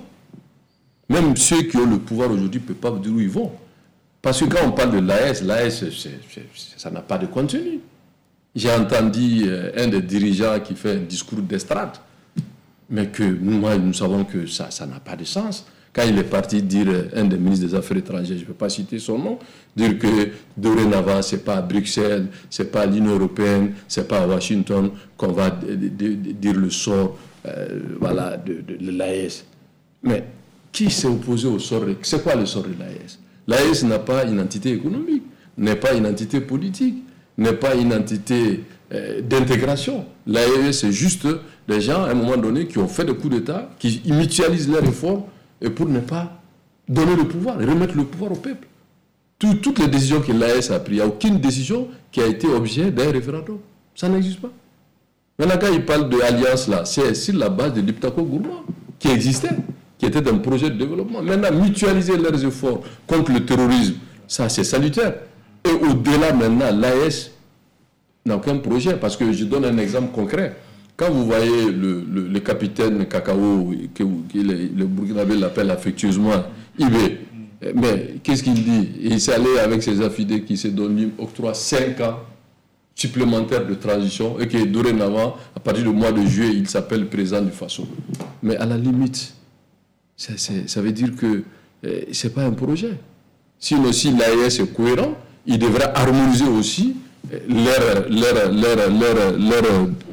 Même ceux qui ont le pouvoir aujourd'hui ne peuvent pas vous dire où ils vont. Parce que quand on parle de l'A E S, l'A E S, c'est, c'est, c'est, ça n'a pas de contenu. J'ai entendu euh, un des dirigeants qui fait un discours d'estrade, mais que nous, moi, nous savons que ça, ça n'a pas de sens. Quand il est parti dire, euh, un des ministres des Affaires étrangères, je ne peux pas citer son nom, dire que dorénavant, ce n'est pas à Bruxelles, ce n'est pas à l'Union européenne, ce n'est pas à Washington qu'on va de, de, de, dire le sort euh, voilà, de, de, de l'A E S. Mais qui s'est opposé au sort? C'est quoi le sort de l'A E S? L'A E S n'a pas une entité économique, n'est pas une entité politique, n'est pas une entité euh, d'intégration. L'A E S, c'est juste des gens, à un moment donné, qui ont fait des coups d'État, qui mutualisent leurs efforts et pour ne pas donner le pouvoir, et remettre le pouvoir au peuple. Tout, toutes les décisions que l'A E S a prises, il n'y a aucune décision qui a été objet d'un référendum. Ça n'existe pas. Maintenant, quand ils parlent d'alliance, là, c'est sur la base de l'Iptako Gourma, qui existait, qui était un projet de développement. Maintenant, mutualiser leurs efforts contre le terrorisme, ça c'est salutaire. Et au-delà maintenant, l'A E S n'a aucun projet, parce que je donne un exemple concret. Quand vous voyez le, le, le capitaine Cacao, que, que le, le Burkinabé l'appelle affectueusement I B, mais qu'est-ce qu'il dit? Il s'est allé avec ses affidés qui se donnent, lui, octroie cinq ans supplémentaires de transition, et que dorénavant, à partir du mois de juillet, il s'appelle président du Faso. Mais à la limite, C'est, c'est, ça veut dire que euh, ce n'est pas un projet. Sinon, si l'A E S est cohérent, il devrait harmoniser aussi leur, leur, leur, leur, leur,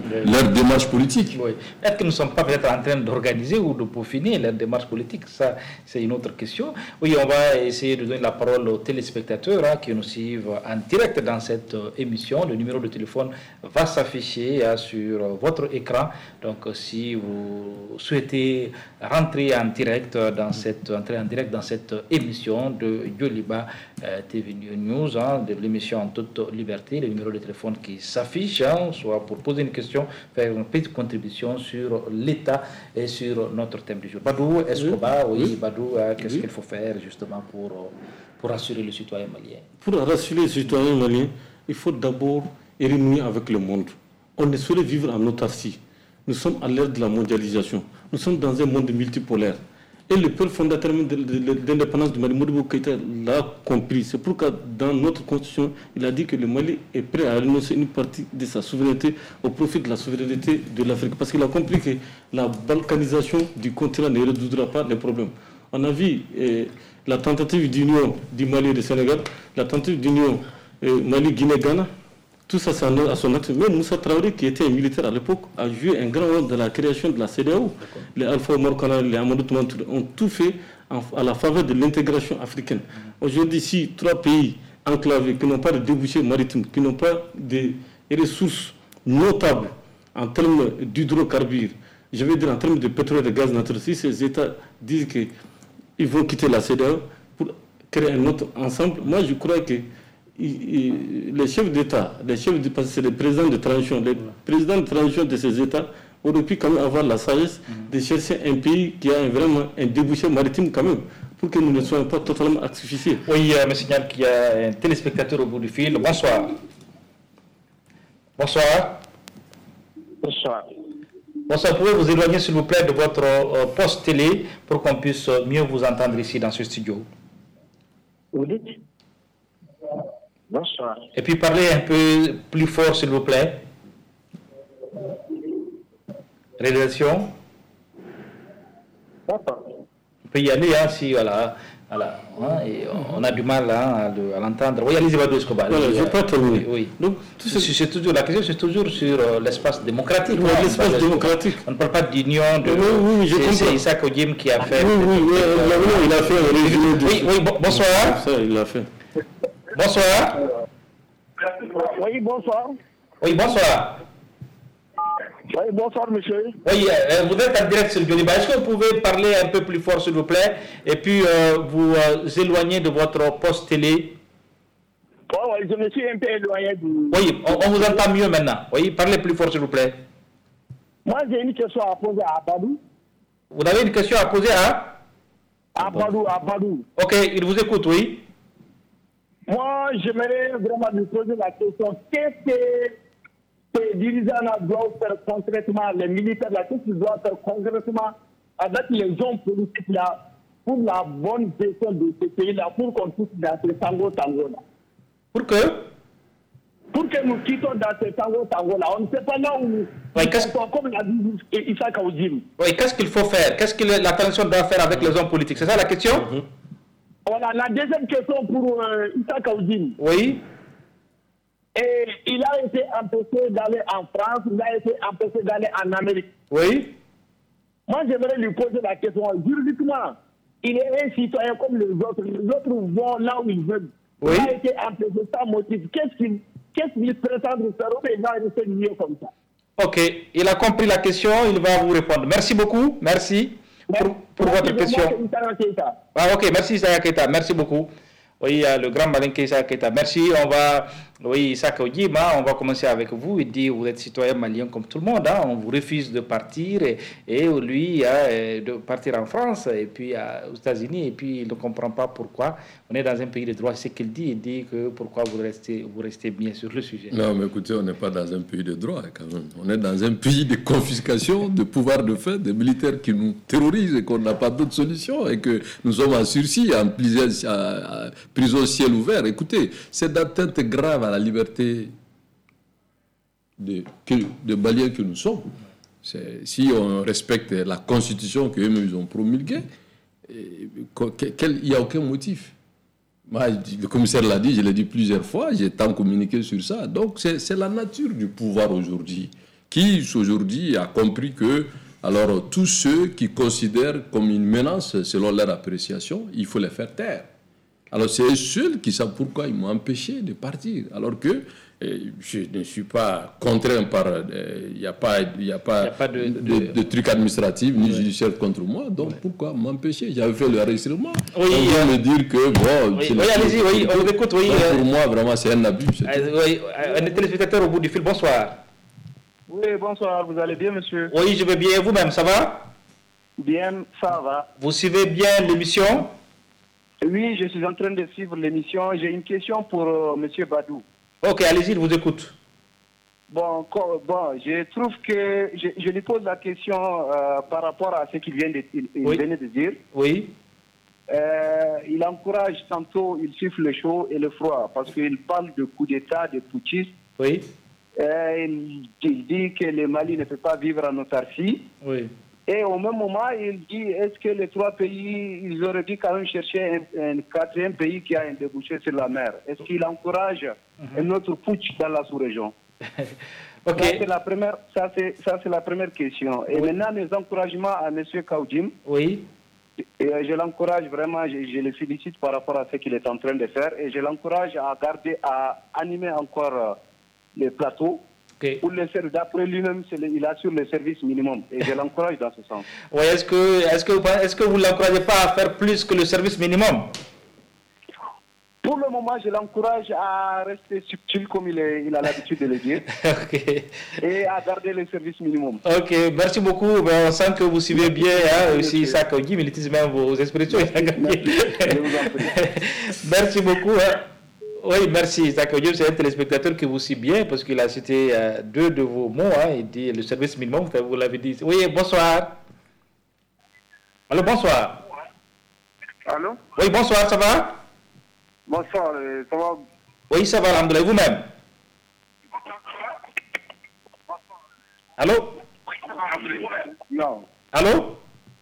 leur démarche politique. Oui. Est-ce que nous ne sommes pas peut-être en train d'organiser ou de peaufiner leur démarche politique? Ça, c'est une autre question. Oui, on va essayer de donner la parole aux téléspectateurs hein, qui nous suivent en direct dans cette euh, émission. Le numéro de téléphone va s'afficher hein, sur votre écran. Donc, si vous souhaitez rentrer en direct dans cette, entrer en direct dans cette émission de Yoliba euh, T V News, hein, de l'émission En toute liberté, le numéro de téléphone qui s'affiche, hein, soit pour poser une question, faire une petite contribution sur l'État et sur notre thème du jour. Badou Escobar, oui, oui. Badou, euh, qu'est-ce oui. qu'il faut faire justement pour, pour rassurer le citoyen malien? Pour rassurer le citoyen malien, il faut d'abord renouer avec le monde. On ne saurait vivre en autarcie. Nous sommes à l'ère de la mondialisation. Nous sommes dans un monde multipolaire. Et le père fondateur de, de, de, de l'indépendance du Mali, Modibo Keïta, l'a compris. C'est pourquoi dans notre constitution, il a dit que le Mali est prêt à renoncer une partie de sa souveraineté au profit de la souveraineté de l'Afrique. Parce qu'il a compris que la balkanisation du continent ne résoudra pas les problèmes. On a vu eh, la tentative d'union du Mali et du Sénégal, la tentative d'union eh, Mali-Guinée-Ghana. Tout ça, c'est à son acte. Même Moussa Traoré, qui était un militaire à l'époque, a joué un grand rôle dans la création de la C E D E A O. Les Alpha Omar Konaré, les Amadou Toumane ont tout fait en, à la faveur de l'intégration africaine. Aujourd'hui, si trois pays enclavés, qui n'ont pas de débouchés maritimes, qui n'ont pas de ressources notables en termes d'hydrocarbures, je veux dire en termes de pétrole et de gaz naturel, si ces États disent qu'ils vont quitter la C E D E A O pour créer un autre ensemble, moi je crois que les chefs d'État, les chefs de, parce que c'est les présidents de transition, les présidents de transition de ces États auraient pu quand même avoir la sagesse mm-hmm. de chercher un pays qui a vraiment un débouché maritime quand même, pour que nous ne soyons pas totalement asphyxiés. Oui, euh, me signale qu'il y a un téléspectateur au bout du fil. Bonsoir. Bonsoir. Bonsoir. Bonsoir, pouvez vous éloigner s'il vous plaît de votre euh, poste télé pour qu'on puisse mieux vous entendre ici dans ce studio. Vous dites? Bonsoir. Et puis parlez un peu plus fort, s'il vous plaît. Réalisation. D'accord. On peut y aller, hein, si, voilà. voilà hein, et on a du mal hein, à l'entendre. Oui, allez-y, Badou Escobar. Voilà, je n'ai pas terminé. Oui. Donc, c'est, c'est toujours, la question, c'est toujours sur euh, l'espace démocratique. Oui, hein, l'espace démocratique. On ne parle pas d'union. De, oui, oui, je comprends. C'est Issa Kodim qui a fait. Oui, oui, oui, oui, il a fait. Oui, oui, bon, bonsoir. Ça, il l'a fait. Bonsoir. Oui, bonsoir. Oui, bonsoir. Oui, bonsoir, monsieur. Oui, euh, vous êtes en direct sur Yoliba. Est-ce que vous pouvez parler un peu plus fort, s'il vous plaît, et puis euh, vous euh, éloigner de votre poste télé? Oui, oui, je me suis un peu éloigné du... Oui, on, on vous entend mieux maintenant. Oui, parlez plus fort, s'il vous plaît. Moi, j'ai une question à poser à Badou. Vous avez une question à poser à À Badou, à Badou. Ok, il vous écoute, oui. Moi, j'aimerais vraiment lui poser la question. Qu'est-ce que les dirigeants doivent faire concrètement, les militaires là, qu'est-ce qu'ils doivent faire concrètement avec les hommes politiques là, pour la bonne gestion de ce pays-là, pour qu'on puisse dans ce tango-tango là. Pour que Pour que nous quittons dans ce tango-tango là. On ne sait pas là où... Oui, qu'est-ce... Comme l'a dit Issa Kaoudim. Oui, qu'est-ce qu'il faut faire? Qu'est-ce que la transition doit faire avec les hommes politiques? C'est ça la question? Mm-hmm. Voilà, la deuxième question pour euh, Issa Kaoudim. Oui. Et il a été empêché d'aller en France, il a été empêché d'aller en Amérique. Oui. Moi, j'aimerais lui poser la question. Juridiquement, il est un citoyen comme les autres. Les autres vont là où ils veulent. Oui. Il a été empêché sans motif. Qu'est-ce qu'il qu'est-ce qu'il prétend de faire? Il va rester mieux comme ça. Ok, il a compris la question, il va vous répondre. Merci beaucoup, merci pour, pour merci votre question. Ah, ok, merci Issa Keita, merci beaucoup. Oui, le grand Malinké Issa Keita. Merci, on va, oui, Issa Keita, on va commencer avec vous. Il dit, vous êtes citoyen malien comme tout le monde, hein, on vous refuse de partir, et, et lui, hein, de partir en France, et puis aux États-Unis, et puis il ne comprend pas pourquoi. On est dans un pays de droit, c'est ce qu'il dit, il dit que pourquoi vous restez, vous restez bien sur le sujet. Non, mais écoutez, on n'est pas dans un pays de droit, quand même. On est dans un pays de confiscation, de pouvoir de fait, des militaires qui nous terrorisent et qu'on n'a pas d'autre solution, et que nous sommes en sursis, en prison ciel ouvert. Écoutez, c'est d'atteinte grave à la liberté de, de Maliens que nous sommes. C'est, si on respecte la constitution qu'eux-mêmes ont promulguée, il n'y a aucun motif. Moi, le commissaire l'a dit, je l'ai dit plusieurs fois, j'ai tant communiqué sur ça. Donc, c'est, c'est la nature du pouvoir aujourd'hui. qui aujourd'hui a compris que alors tous ceux qui considèrent comme une menace selon leur appréciation, il faut les faire taire. Alors c'est eux seuls qui savent pourquoi ils m'ont empêché de partir, alors que eh, je ne suis pas contraint par... Il n'y a pas, y a pas, y a pas de, de, de, de trucs administratifs ni ouais. judiciaires contre moi, donc ouais. pourquoi m'empêcher? J'avais fait le enregistrement. Oui, on euh, me dire que bon... Oui, oui allez-y, oui, on vous écoute. Oui, donc, euh, pour moi, vraiment, c'est un abus. C'est euh, oui, un téléspectateur au bout du fil, bonsoir. Oui, bonsoir, vous allez bien, monsieur? Oui, je vais bien, vous-même, ça va? Bien, ça va. Vous suivez bien l'émission? Oui, je suis en train de suivre l'émission. J'ai une question pour euh, monsieur Badou. Ok, allez-y, je vous écoute. Bon, bon, je trouve que je, je lui pose la question euh, par rapport à ce qu'il vient de, il, il oui. venait de dire. Oui. Euh, il encourage tantôt, il siffle le chaud et le froid parce qu'il parle de coup d'État, de putschisme. Oui. Euh, il, il dit que le Mali ne peut pas vivre en autarcie. Oui. Et au même moment, il dit est-ce que les trois pays, ils auraient dû quand même chercher un, un quatrième pays qui a un débouché sur la mer? Est-ce qu'il encourage mm-hmm. un autre putsch dans la sous-région? Okay. Ça, c'est la première, ça, c'est, ça, c'est la première question. Et oui. maintenant, mes encouragements à M. Kaoudim. Oui. Et je l'encourage vraiment, je, je le félicite par rapport à ce qu'il est en train de faire. Et je l'encourage à garder, à animer encore les plateaux. Okay. Pour le faire, d'après lui-même, il assure le service minimum. Et je l'encourage dans ce sens. Oui, est-ce que, est-ce que, est-ce que vous ne l'encouragez pas à faire plus que le service minimum? Pour le moment, je l'encourage à rester subtil comme il, est, il a l'habitude de le dire. Okay. Et à garder le service minimum. Ok, merci beaucoup. Ben, on sent que vous suivez bien hein, aussi ça que Guy, mais il utilise même vos expressions. Merci, je vous en prie. Merci beaucoup. Hein. Oui, merci. C'est un téléspectateur qui vous suit bien parce qu'il a cité euh, deux de vos mots. Hein. Il dit le service minimum, vous l'avez dit. Oui, bonsoir. Allô, bonsoir. Allô? Oui, bonsoir, ça va? Bonsoir, ça va? Oui, ça va, alhamdoulilah. Vous-même? Allô? Non. Allô?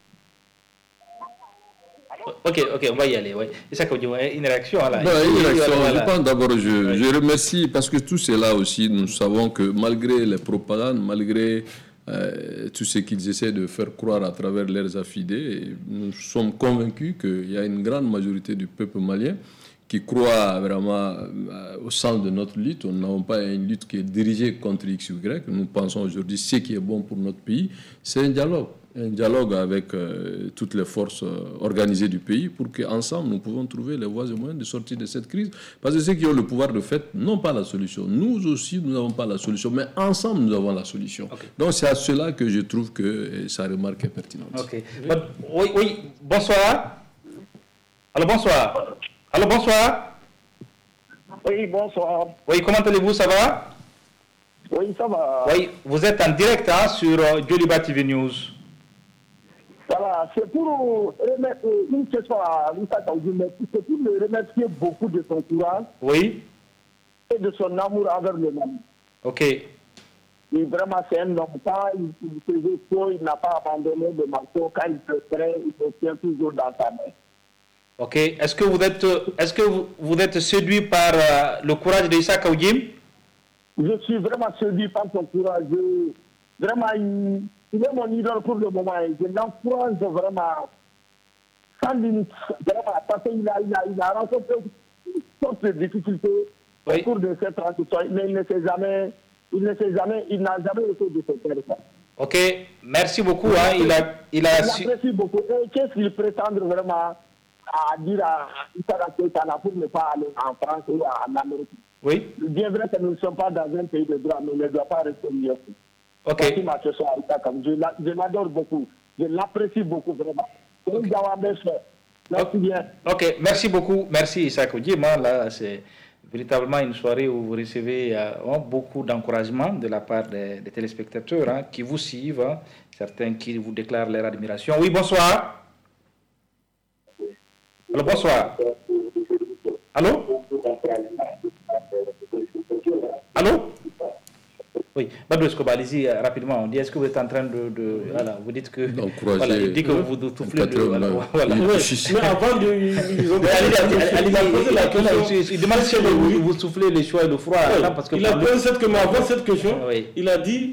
Ok, ok, on va y aller. Ouais. C'est ça qu'on dit, une réaction. Là. Ben, une réaction. Voilà. Je pense d'abord, je, ouais. je remercie parce que tout cela aussi, nous savons que malgré les propagandes, malgré euh, tout ce qu'ils essaient de faire croire à travers leurs affidés, nous sommes convaincus qu'il y a une grande majorité du peuple malien qui croit vraiment euh, au sens de notre lutte. Nous n'avons pas une lutte qui est dirigée contre X ou Y. Nous pensons aujourd'hui ce qui est bon pour notre pays, c'est un dialogue. Un dialogue avec euh, toutes les forces euh, organisées du pays pour qu'ensemble nous pouvons trouver les voies et moyens de sortir de cette crise. Parce que ceux qui ont le pouvoir de fait n'ont pas la solution. Nous aussi, nous n'avons pas la solution, mais ensemble, nous avons la solution. Okay. Donc c'est à cela que je trouve que euh, sa remarque est pertinente. Okay. Oui, oui, bonsoir. Alors bonsoir. Alors bonsoir. Oui, bonsoir. Oui, comment allez-vous, ça va? Oui, ça va. Oui, vous êtes en direct hein, sur euh, Joliba T V News. Voilà, c'est pour remettre une question à Moussa Kaoudim, c'est pour le remercier beaucoup de son courage. Oui. Et de son amour envers le monde. Ok. Et vraiment, c'est un homme pas, il, il faisait faux, il n'a pas abandonné le marteau. Quand il se prêt, il se tient toujours dans sa main. Ok. Est-ce que vous êtes, est-ce que vous, vous êtes séduit par euh, le courage d'Issa Kaoudim? Je suis vraiment séduit par son courage. Je, vraiment, il, il est mon idole pour le moment. Je l'encourage vraiment sans limite. Vraiment, parce qu'il a, il a, il a rencontré toutes sortes de difficultés oui. au cours de cette transition. Mais il ne s'est jamais, il ne s'est jamais, il n'a jamais été de se faire ça. Ok. Merci beaucoup. Hein. Il a, il a. Il apprécie beaucoup. Et qu'est-ce qu'il prétend vraiment à dire à Issa Keïta pour ne pas aller en France ou en Amérique? Oui. Bien vrai que nous ne sommes pas dans un pays de droit, mais il ne doit pas rester mieux. Ok. Je, je l'adore beaucoup. Je l'apprécie beaucoup, vraiment. Okay. Merci bien. Ok, merci beaucoup. Merci Issa Kaoudim. Là, c'est véritablement une soirée où vous recevez euh, beaucoup d'encouragement de la part des, des téléspectateurs hein, qui vous suivent, hein, certains qui vous déclarent leur admiration. Oui, bonsoir. Allô, bonsoir. Allô? Allô? Oui, Badou Escobar, allez-y euh, rapidement. On dit, est-ce que vous êtes en train de... de voilà, vous dites que... Voilà, il dit que vous vous soufflez de... Voilà, voilà. Mais avant de... Ils ont posé la question. Il demande si vous, vous soufflez les choix et le froid. Oui, là, parce que il a posé cette question, avant cette question, oui. il a dit,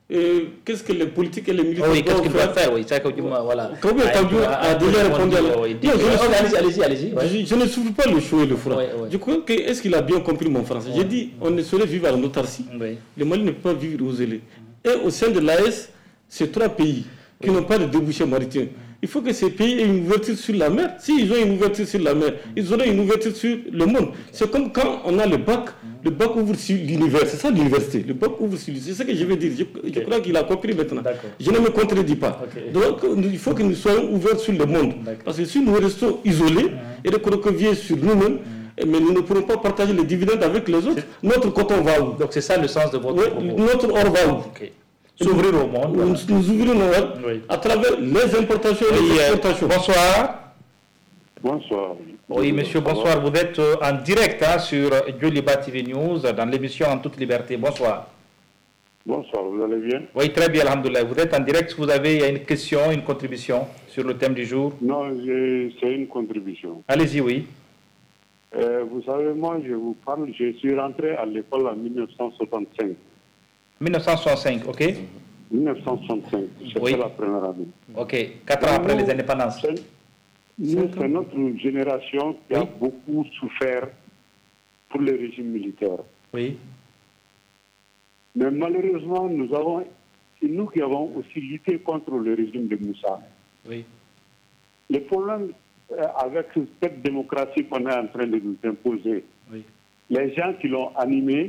Et qu'est-ce que les politiques et les militaires oui, qu'est-ce qu'ils doivent doivent faire, oui, c'est que voilà. Comme Tadjou a déjà répondu à la... Allez-y, allez-y, allez-y. Je, je ne souffre pas le chaud et le froid. Oui, oui. Je crois que, est-ce qu'il a bien compris mon français? J'ai dit, on ne saurait vivre en autarcie. Oui. Le Mali ne peut pas vivre aux élus. Et au sein de l'A E S, c'est trois pays qui oui. n'ont pas de débouché maritime. Il faut que ces pays aient une ouverture sur la mer. S'ils ont une ouverture sur la mer, ils auront une ouverture sur le monde. C'est comme quand on a le bac, le bac ouvre sur l'univers. C'est ça l'université. Le bac ouvre sur l'université. C'est ce que je veux dire. Je, okay. je crois qu'il a compris maintenant. Je ne me contredis pas. Okay. Donc il faut que nous soyons ouverts sur le monde. Parce que si nous restons isolés mm-hmm. et recroquevillés sur nous-mêmes, mm-hmm. mais nous ne pourrons pas partager les dividendes avec les autres. Notre coton va où? Donc c'est ça le sens de votre oui, propos. Notre or va où? Okay. S'ouvrir au monde. Nous, nous ouvrir au monde oui. à travers les importations et les exportations. Bonsoir. Bonsoir. Oui, monsieur, bonsoir. Vous êtes en direct hein, sur Djoliba T V News, dans l'émission En toute liberté. Bonsoir. Bonsoir, vous allez bien? Oui, très bien, alhamdoulilah. Vous êtes en direct, vous avez une question, une contribution sur le thème du jour? Non, c'est une contribution. Allez-y, oui. Euh, vous savez, moi, je vous parle, je suis rentré à l'école en mille neuf cent soixante-cinq. mille neuf cent soixante-cinq, ok. mille neuf cent soixante-cinq, c'était oui. la première année. Ok, quatre ans après nous, les indépendances. Nous, c'est notre génération qui oui. a beaucoup souffert pour le régime militaire. Oui. Mais malheureusement, nous avons, c'est nous qui avons aussi lutté contre le régime de Moussa. Oui. Le problème avec cette démocratie qu'on est en train de nous imposer, oui. les gens qui l'ont animée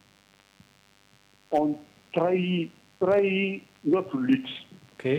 ont trahi, trahi notre lutte. Okay.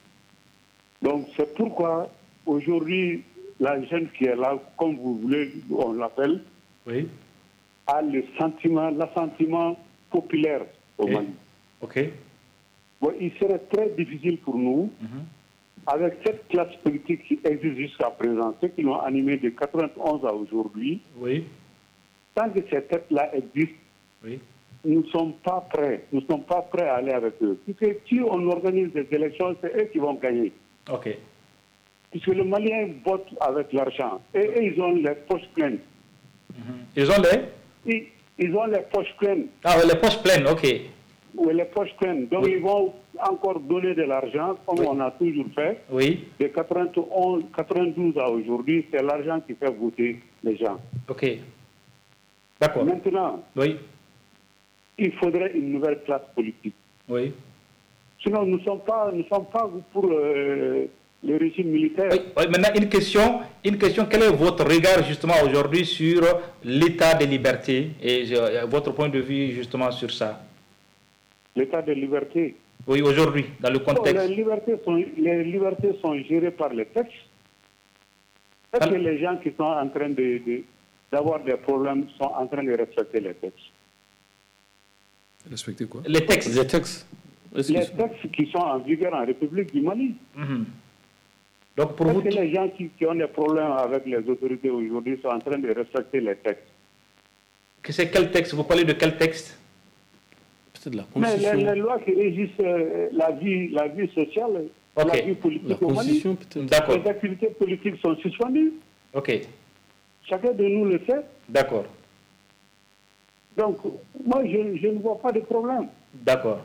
Donc c'est pourquoi aujourd'hui, la jeune qui est là, comme vous voulez, on l'appelle, oui. a le sentiment, l'assentiment populaire au okay. Mali. Okay. Bon, il serait très difficile pour nous, mm-hmm. avec cette classe politique qui existe jusqu'à présent, ceux qui l'ont animé de quatre-vingt-onze à aujourd'hui, oui. tant que ces têtes-là existent, oui. nous ne sommes pas prêts. Nous ne sommes pas prêts à aller avec eux. Parce que si on organise des élections, c'est eux qui vont gagner. Ok. Puisque les Maliens votent avec l'argent. Et, et ils ont les poches pleines. Mm-hmm. Ils ont les ils, ils ont les poches pleines. Ah, les poches pleines, ok. Oui, les poches pleines. Donc oui. ils vont encore donner de l'argent, comme oui. on a toujours fait. Oui. De quatre-vingt-onze, quatre-vingt-douze à aujourd'hui, c'est l'argent qui fait voter les gens. Ok. D'accord. Maintenant, oui. il faudrait une nouvelle classe politique. Oui. Sinon, nous ne sommes pas, nous sommes pas pour euh, le régime militaire. Oui, oui. Maintenant, une question, une question. Quel est votre regard justement aujourd'hui sur l'état de liberté et euh, votre point de vue justement sur ça? L'état de liberté. Oui, aujourd'hui, dans le contexte. Oh, les, libertés sont, les libertés sont gérées par les textes. Est-ce que les gens qui sont en train de, de, d'avoir des problèmes sont en train de respecter les textes? Respecter quoi? Les textes. Les textes. Les textes qui sont en vigueur en République du Mali. Mm-hmm. Donc pour Est-ce vous, que les gens qui, qui ont des problèmes avec les autorités aujourd'hui sont en train de respecter les textes? Que c'est quel texte? Vous parlez de quel texte? C'est de la Mais les, les lois qui régissent euh, la vie, la vie sociale, okay. la vie politique la au Mali. D'accord. Les activités politiques sont suspendues. Ok. Chacun de nous le sait. D'accord. Donc, moi, je, je ne vois pas de problème. D'accord.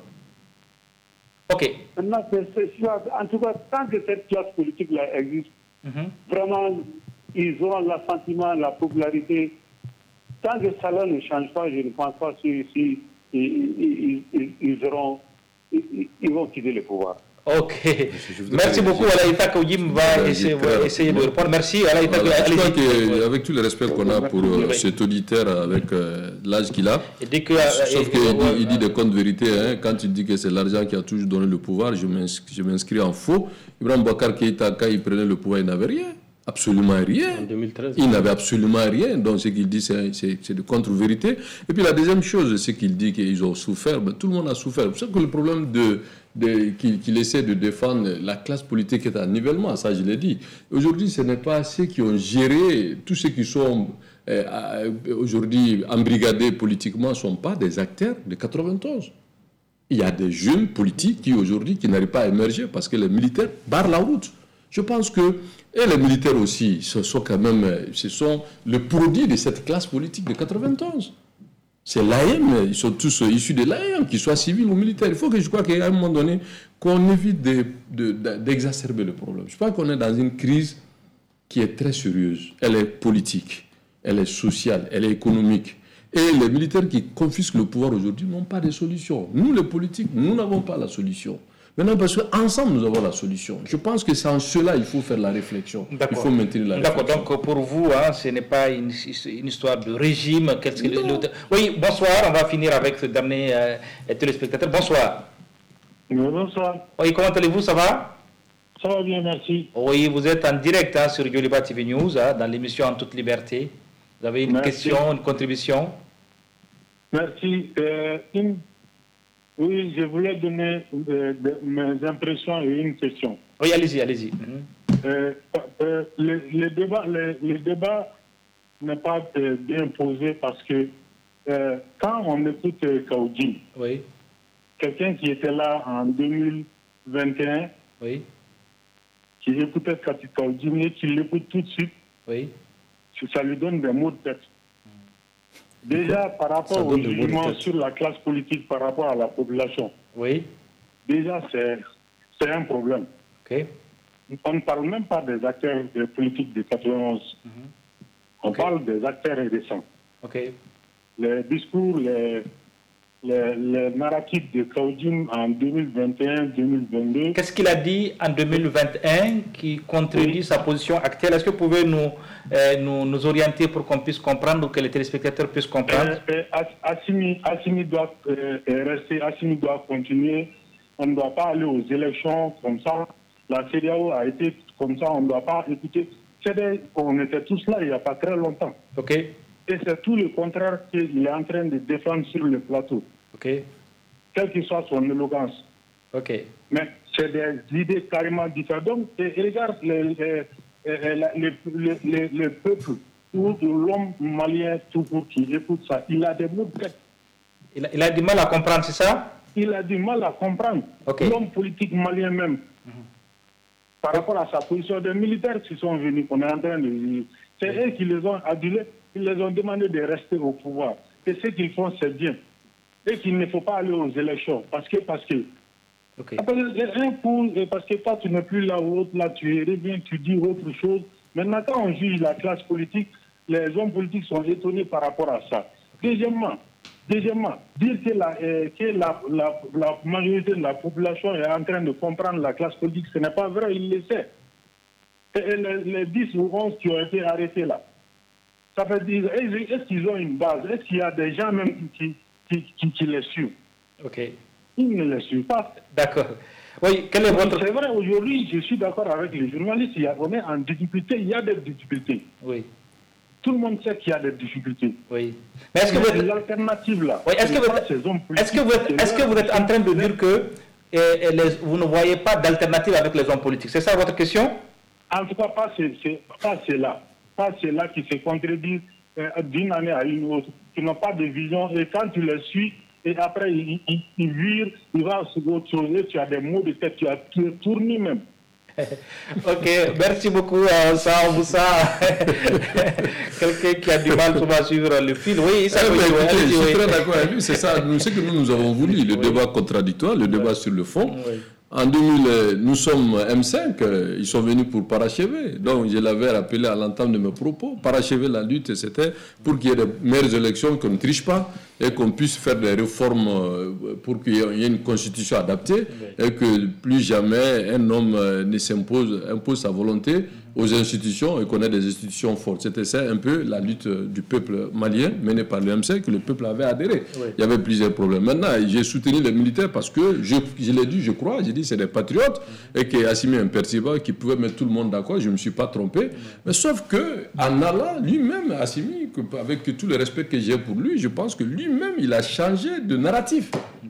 Ok. Maintenant, c'est, c'est, en tout cas, tant que cette classe politique-là existe, mm-hmm. vraiment, ils ont l'assentiment, la popularité. Tant que ça là ne change pas, je ne pense pas si, si ils, ils, ils, auront, ils, ils vont quitter le pouvoir. Ok. Merci beaucoup. Alaïta Koudim va essayer, va essayer de répondre. Merci. Alaïta, voilà, je crois qu'avec tout le respect qu'on a pour euh, cet auditeur avec euh, l'âge qu'il a, que, euh, sauf qu'il dit, il dit des contes vérités, hein, quand il dit que c'est l'argent qui a toujours donné le pouvoir, je m'inscris, je m'inscris en faux. Ibrahim Boubacar Keïta, quand il prenait le pouvoir, il n'avait rien. Absolument rien. En deux mille treize. Il n'avait absolument rien. Donc, ce qu'il dit, c'est, c'est, c'est de contre-vérité. Et puis, la deuxième chose, c'est qu'il dit qu'ils ont souffert. Ben, tout le monde a souffert. C'est que le problème de, de, qu'il, qu'il essaie de défendre la classe politique est un nivellement. Ça, je l'ai dit. Aujourd'hui, ce n'est pas ceux qui ont géré, tous ceux qui sont euh, aujourd'hui embrigadés politiquement ne sont pas des acteurs de quatre-vingt-onze. Il y a des jeunes politiques qui, aujourd'hui, qui n'arrivent pas à émerger parce que les militaires barrent la route. Je pense que, et les militaires aussi, ce sont quand même, ce sont le produit de cette classe politique de quatre-vingt-onze. C'est l'A M, ils sont tous issus de l'A M, qu'ils soient civils ou militaires. Il faut que je crois qu'à un moment donné, qu'on évite de, de, de, d'exacerber le problème. Je crois qu'on est dans une crise qui est très sérieuse. Elle est politique, elle est sociale, elle est économique. Et les militaires qui confisquent le pouvoir aujourd'hui n'ont pas de solution. Nous, les politiques, nous n'avons pas la solution. Maintenant, parce qu'ensemble, nous avons la solution. Je pense que c'est en cela qu'il faut faire la réflexion. Il faut maintenir la réflexion. D'accord, donc pour vous, hein, ce n'est pas une, une histoire de régime. Que le... Oui, bonsoir, on va finir avec ce dernier euh, téléspectateur. Bonsoir. Bonsoir. Oui, comment allez-vous, ça va? Ça va bien, merci. Oui, vous êtes en direct hein, sur Yoliba T V News, hein, dans l'émission En toute liberté. Vous avez une merci. question, une contribution? Merci. Euh, une... Oui, je voulais donner euh, de, mes impressions et une question. Oui, allez-y, allez-y. Mm-hmm. euh, euh, le, le débat, le, le débat n'est pas euh, bien posé parce que euh, quand on écoute euh, Kaoudjim, oui. quelqu'un qui était là en deux mille vingt et un, oui. qui écoutait Kaoudjim et qui l'écoute tout de suite, oui. ça lui donne des mots de tête. Déjà, par rapport au jugement sur la classe politique, par rapport à la population, oui. déjà, c'est, c'est un problème. Okay. On ne parle même pas des acteurs de politiques de quatre-vingt-onze. Mm-hmm. On okay. parle des acteurs récents. Okay. Les discours, les, les, les narratifs de Kaoudjim en deux mille vingt et un deux mille vingt-deux. Qu'est-ce qu'il a dit en deux mille vingt et un qui contredit oui. sa position actuelle? Est-ce que vous pouvez nous, euh, nous, nous orienter pour qu'on puisse comprendre ou que les téléspectateurs puissent comprendre? euh, euh, Assimi, Assimi doit euh, rester, Assimi doit continuer. On ne doit pas aller aux élections comme ça. La C E D E A O a été comme ça, on ne doit pas écouter. C'est on était tous là il n'y a pas très longtemps. Okay. Et c'est tout le contraire qu'il est en train de défendre sur le plateau. Okay. Quelle que soit son élégance. Okay. Mais c'est des idées carrément différentes. Donc, et, et regarde les, les, les, les, les, les peuples ou l'homme malien tout court qui écoute ça, il a des mots de tête. Il, il a du mal à comprendre, c'est ça? Il a du mal à comprendre. Okay. L'homme politique malien même. Mm-hmm. Par rapport à sa position, des militaires qui sont venus, on est en train de dire, c'est mm-hmm. eux qui les ont adulés. Ils les ont demandé de rester au pouvoir. Et ce qu'ils font, c'est bien. Et qu'il ne faut pas aller aux élections. Parce que, parce que, okay. un coup, parce que toi, tu n'es plus là ou autre, là, tu reviens, tu dis autre chose. Maintenant, quand on juge la classe politique, les hommes politiques sont étonnés par rapport à ça. Deuxièmement, deuxièmement dire que, la, euh, que la, la, la majorité de la population est en train de comprendre la classe politique, ce n'est pas vrai, ils le savent. Et les, les dix ou onze qui ont été arrêtés là, ça veut dire, est-ce qu'ils ont une base? Est-ce qu'il y a des gens même qui, qui, qui, qui les suivent? Ok. Ils ne les suivent pas. D'accord. Oui, quel est votre... C'est vrai, aujourd'hui, je suis d'accord avec les journalistes, il y a, on est en difficulté, il y a des difficultés. Oui. Tout le monde sait qu'il y a des difficultés. Oui. Mais est-ce que vous êtes... L'alternative là... Oui, est-ce que, vous... est-ce que vous êtes, est-ce que vous êtes en train de dire que et, et les... vous ne voyez pas d'alternative avec les hommes politiques? C'est ça votre question? En tout cas, pas, c'est, c'est, pas cela. Pas ceux-là qui se contredisent euh, d'une année à une autre, qui n'ont pas de vision, et quand tu les suis, et après ils, ils, ils virent, ils vont sur autre chose, et tu as des mots de tête, tu as tourné même. Ok, merci beaucoup, euh, ça, Moussa. Quelqu'un qui a du mal souvent à suivre le fil. Oui, ça eh oui, ben, oui, écoutez, oui, je suis oui. très d'accord avec lui, c'est ça, c'est ce que nous, nous avons voulu, le oui. débat contradictoire, le oui. débat sur le fond. Oui. En deux mille, nous sommes M cinq, ils sont venus pour parachever. Donc, je l'avais rappelé à l'entame de mes propos. Parachever la lutte, c'était pour qu'il y ait de meilleures élections, qu'on ne triche pas et qu'on puisse faire des réformes pour qu'il y ait une constitution adaptée et que plus jamais un homme ne s'impose impose sa volonté aux institutions et qu'on ait des institutions fortes. C'était ça un peu la lutte du peuple malien menée par le M cinq que le peuple avait adhéré. Oui. Il y avait plusieurs problèmes. Maintenant, j'ai soutenu les militaires parce que, je, je l'ai dit, je crois, j'ai dit c'est des patriotes mm-hmm. et qui Assimi Imperciba qui pouvait mettre tout le monde d'accord, je ne me suis pas trompé. Mm-hmm. Mais sauf que en allant, lui-même, Assimi, avec tout le respect que j'ai pour lui, je pense que lui-même, il a changé de narratif. Okay.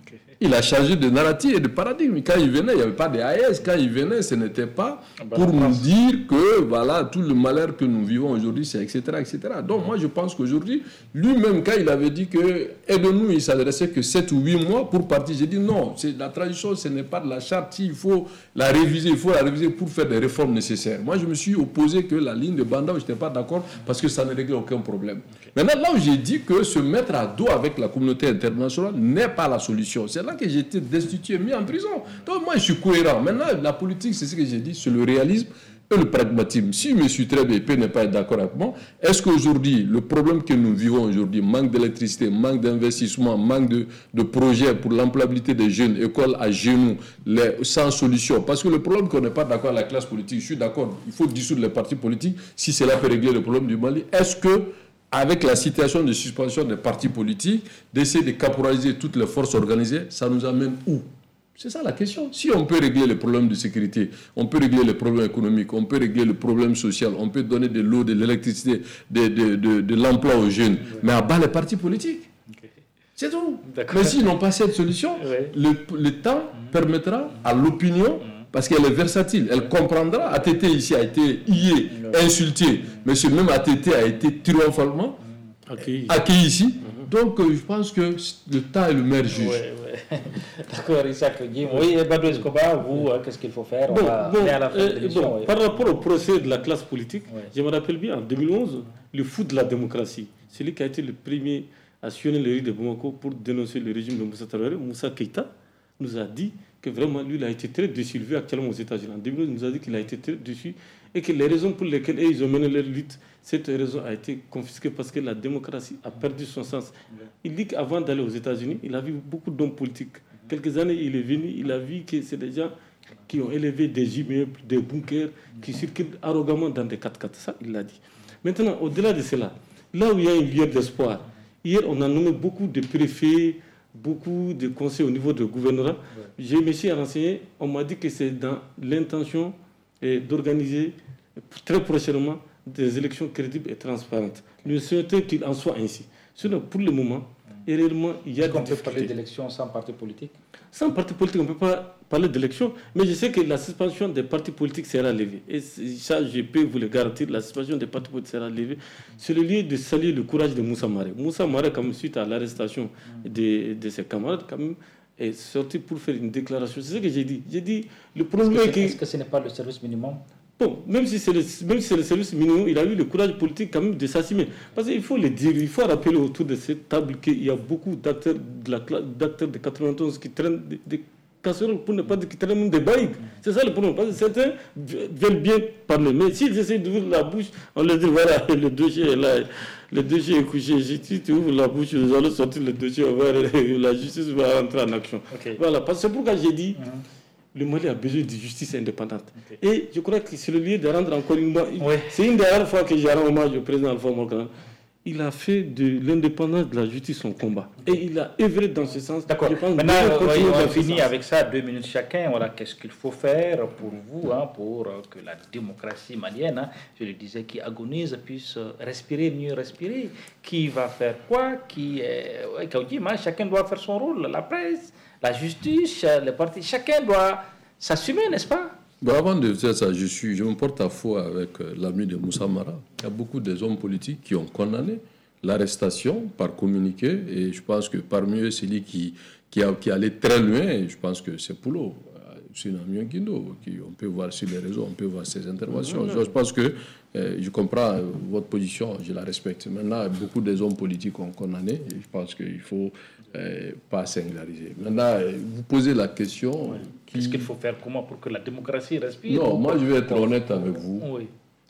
Il a changé de narratif et de paradigme. Quand il venait, il n'y avait pas de A E S. Quand il venait, ce n'était pas pour nous dire que voilà, tout le malheur que nous vivons aujourd'hui, c'est et cetera, et cetera. Donc moi, je pense qu'aujourd'hui, lui-même, quand il avait dit que aide-nous, il s'adressait que sept ou huit mois pour partir. J'ai dit non, c'est, la transition, ce n'est pas de la charte. Il faut la réviser, il faut la réviser pour faire des réformes nécessaires. Moi, je me suis opposé que la ligne de Banda, je n'étais pas d'accord parce que ça ne réglait aucun problème. Okay. Maintenant, là où j'ai dit que se mettre à dos avec la communauté internationale n'est pas la solution. C'est là que j'ai été destitué, mis en prison. Donc moi, je suis cohérent. Maintenant, la politique, c'est ce que j'ai dit, c'est le réalisme et le pragmatisme. Si M. Trébé peut ne pas être d'accord avec moi, est-ce qu'aujourd'hui, le problème que nous vivons aujourd'hui, manque d'électricité, manque d'investissement, manque de, de projets pour l'employabilité des jeunes, écoles à genoux, les, sans solution, parce que le problème qu'on n'est pas d'accord avec la classe politique, je suis d'accord, il faut dissoudre les partis politiques si cela peut régler le problème du Mali. Est-ce que avec la situation de suspension des partis politiques, d'essayer de caporaliser toutes les forces organisées, ça nous amène où? C'est ça la question. Si on peut régler les problèmes de sécurité, on peut régler les problèmes économiques, on peut régler le problème social, on peut donner de l'eau, de l'électricité, de, de, de, de l'emploi aux jeunes, ouais. mais à bas les partis politiques. Okay. C'est tout. D'accord. Mais s'ils n'ont pas cette solution, ouais. le, le temps mmh. permettra mmh. à l'opinion, mmh. parce qu'elle est versatile, elle comprendra. A T T ici a été hié, insulté, mais ce même A T T a été triomphalement accueilli, accueilli ici. Mm-hmm. Donc euh, je pense que le temps est le meilleur juge. Ouais, ouais. D'accord, Issa Guim. Oui, Badou Escobar, vous, euh, qu'est-ce qu'il faut faire? Bon, bon, à la fin euh, de bon, ouais. Par rapport au procès de la classe politique, ouais. je me rappelle bien, en deux mille onze, le fou de la démocratie, celui qui a été le premier à sillonner les rues de Bamako pour dénoncer le régime de Moussa Traoré, Moussa Keïta, nous a dit que vraiment, lui, il a été très déçu. Il vit actuellement aux États-Unis. En deux mille onze, il nous a dit qu'il a été très déçu et que les raisons pour lesquelles ils ont mené leur lutte, cette raison a été confisquée parce que la démocratie a perdu son sens. Il dit qu'avant d'aller aux États-Unis, il a vu beaucoup d'hommes politiques. Quelques années, il est venu, il a vu que c'est des gens qui ont élevé des immeubles, des bunkers, qui circulent arrogamment dans des quatre-quatre. Ça, il l'a dit. Maintenant, au-delà de cela, là où il y a une lueur d'espoir, hier, on a nommé beaucoup de préfets, beaucoup de conseils au niveau du gouvernorat. Ouais. Je me suis renseigné, on m'a dit que c'est dans l'intention eh, d'organiser très prochainement des élections crédibles et transparentes. Nous souhaitons qu'il en soit ainsi. Sinon, pour le moment, et réellement, il y a Est-ce qu'on peut parler d'élections sans parti politique? Sans parti politique, on ne peut pas parler d'élections, mais je sais que la suspension des partis politiques sera levée. Et ça, je peux vous le garantir, la suspension des partis politiques sera levée. C'est le lieu de saluer le courage de Moussa Maré. Moussa Maré, comme suite à l'arrestation de, de ses camarades, quand même, est sorti pour faire une déclaration. C'est ce que j'ai dit. J'ai dit, le problème est-ce que... Est-ce que ce n'est pas le service minimum? Bon, même si c'est le, même si c'est le service minimum, il a eu le courage politique quand même de s'assumer. Parce qu'il faut le dire, il faut rappeler autour de cette table qu'il y a beaucoup d'acteurs de la d'acteurs de quatre-vingt-onze qui traînent des, des casseroles, pour ne pas dire qui traînent même des baïques. C'est ça le problème. Parce que certains veulent bien parler, mais s'ils essaient d'ouvrir la bouche, on leur dit voilà, le dossier est là, le dossier est couché. Si tu ouvres la bouche, nous allons sortir le dossier, la justice va entrer en action. Okay. Voilà, parce que c'est pourquoi j'ai dit. Mm-hmm. Le Mali a besoin de justice indépendante. Okay. Et je crois que c'est le lieu de rendre encore une fois. Oui. C'est une des rares fois que j'ai rendu hommage au président Alpha Morgan. Il a fait de l'indépendance de la justice son combat. Et il a œuvré dans ce sens. D'accord. Maintenant, oui, on finit avec ça, deux minutes chacun. Voilà, qu'est-ce qu'il faut faire pour vous, hein, pour que la démocratie malienne, hein, je le disais, qui agonise, puisse respirer, mieux respirer. Qui va faire quoi? Qui, euh, ouais, chacun doit faire son rôle. La presse, la justice, les partis, chacun doit s'assumer, n'est-ce pas? Bon, avant de dire ça, je, suis, je me porte à faux avec euh, l'ami de Moussa Mara. Il y a beaucoup des hommes politiques qui ont condamné l'arrestation par communiqué, et je pense que parmi eux, celui qui, qui, a, qui allait très loin, je pense que c'est Poulo, Sinamio Guindo, qui on peut voir sur les réseaux, on peut voir ses interventions. Je pense que euh, je comprends votre position, je la respecte. Maintenant, beaucoup des hommes politiques ont condamné, et je pense qu'il faut Euh, pas singulariser. Maintenant, vous posez la question... Oui. Qui... Qu'est-ce qu'il faut faire? Comment pour que la démocratie respire? Non, moi je vais être honnête avec vous. Oui.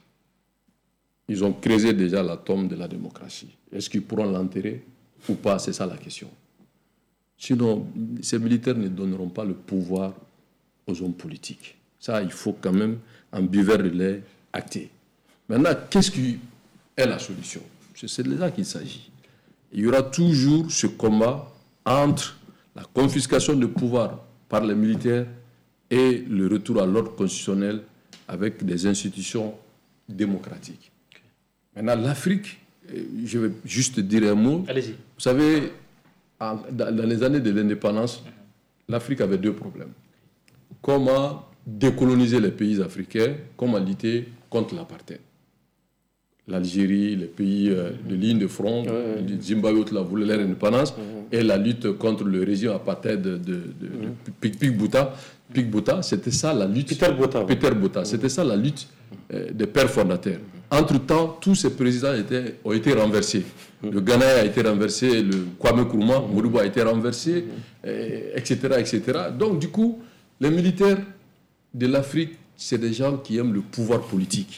Ils ont creusé déjà la tombe de la démocratie. Est-ce qu'ils pourront l'enterrer ou pas? C'est ça la question. Sinon, ces militaires ne donneront pas le pouvoir aux hommes politiques. Ça, il faut quand même, en buveur de lait, acter. Maintenant, qu'est-ce qui est la solution? C'est de ça qu'il s'agit. Il y aura toujours ce combat entre la confiscation de pouvoir par les militaires et le retour à l'ordre constitutionnel avec des institutions démocratiques. Okay. Maintenant, l'Afrique, je vais juste dire un mot. Allez-y. Vous savez, en, dans les années de l'indépendance, l'Afrique avait deux problèmes. Comment décoloniser les pays africains, comment lutter contre l'apartheid. L'Algérie, les pays euh, de ligne de front, ouais, ouais. le Zimbabwe qui voulait leur indépendance, ouais. et la lutte contre le régime apartheid de, de, de, ouais. de Pik Bouta. Pik Bouta, c'était ça la lutte. Peter Botha. Peter Botha, ouais. c'était ça la lutte euh, des pères fondateurs. Entre-temps, tous ces présidents étaient, ont été renversés. Ouais. Le Ghana a été renversé, le Kwame Nkrumah, ouais. Modibo a été renversé, ouais. euh, et cetera, et cetera. Donc du coup, les militaires de l'Afrique, c'est des gens qui aiment le pouvoir politique.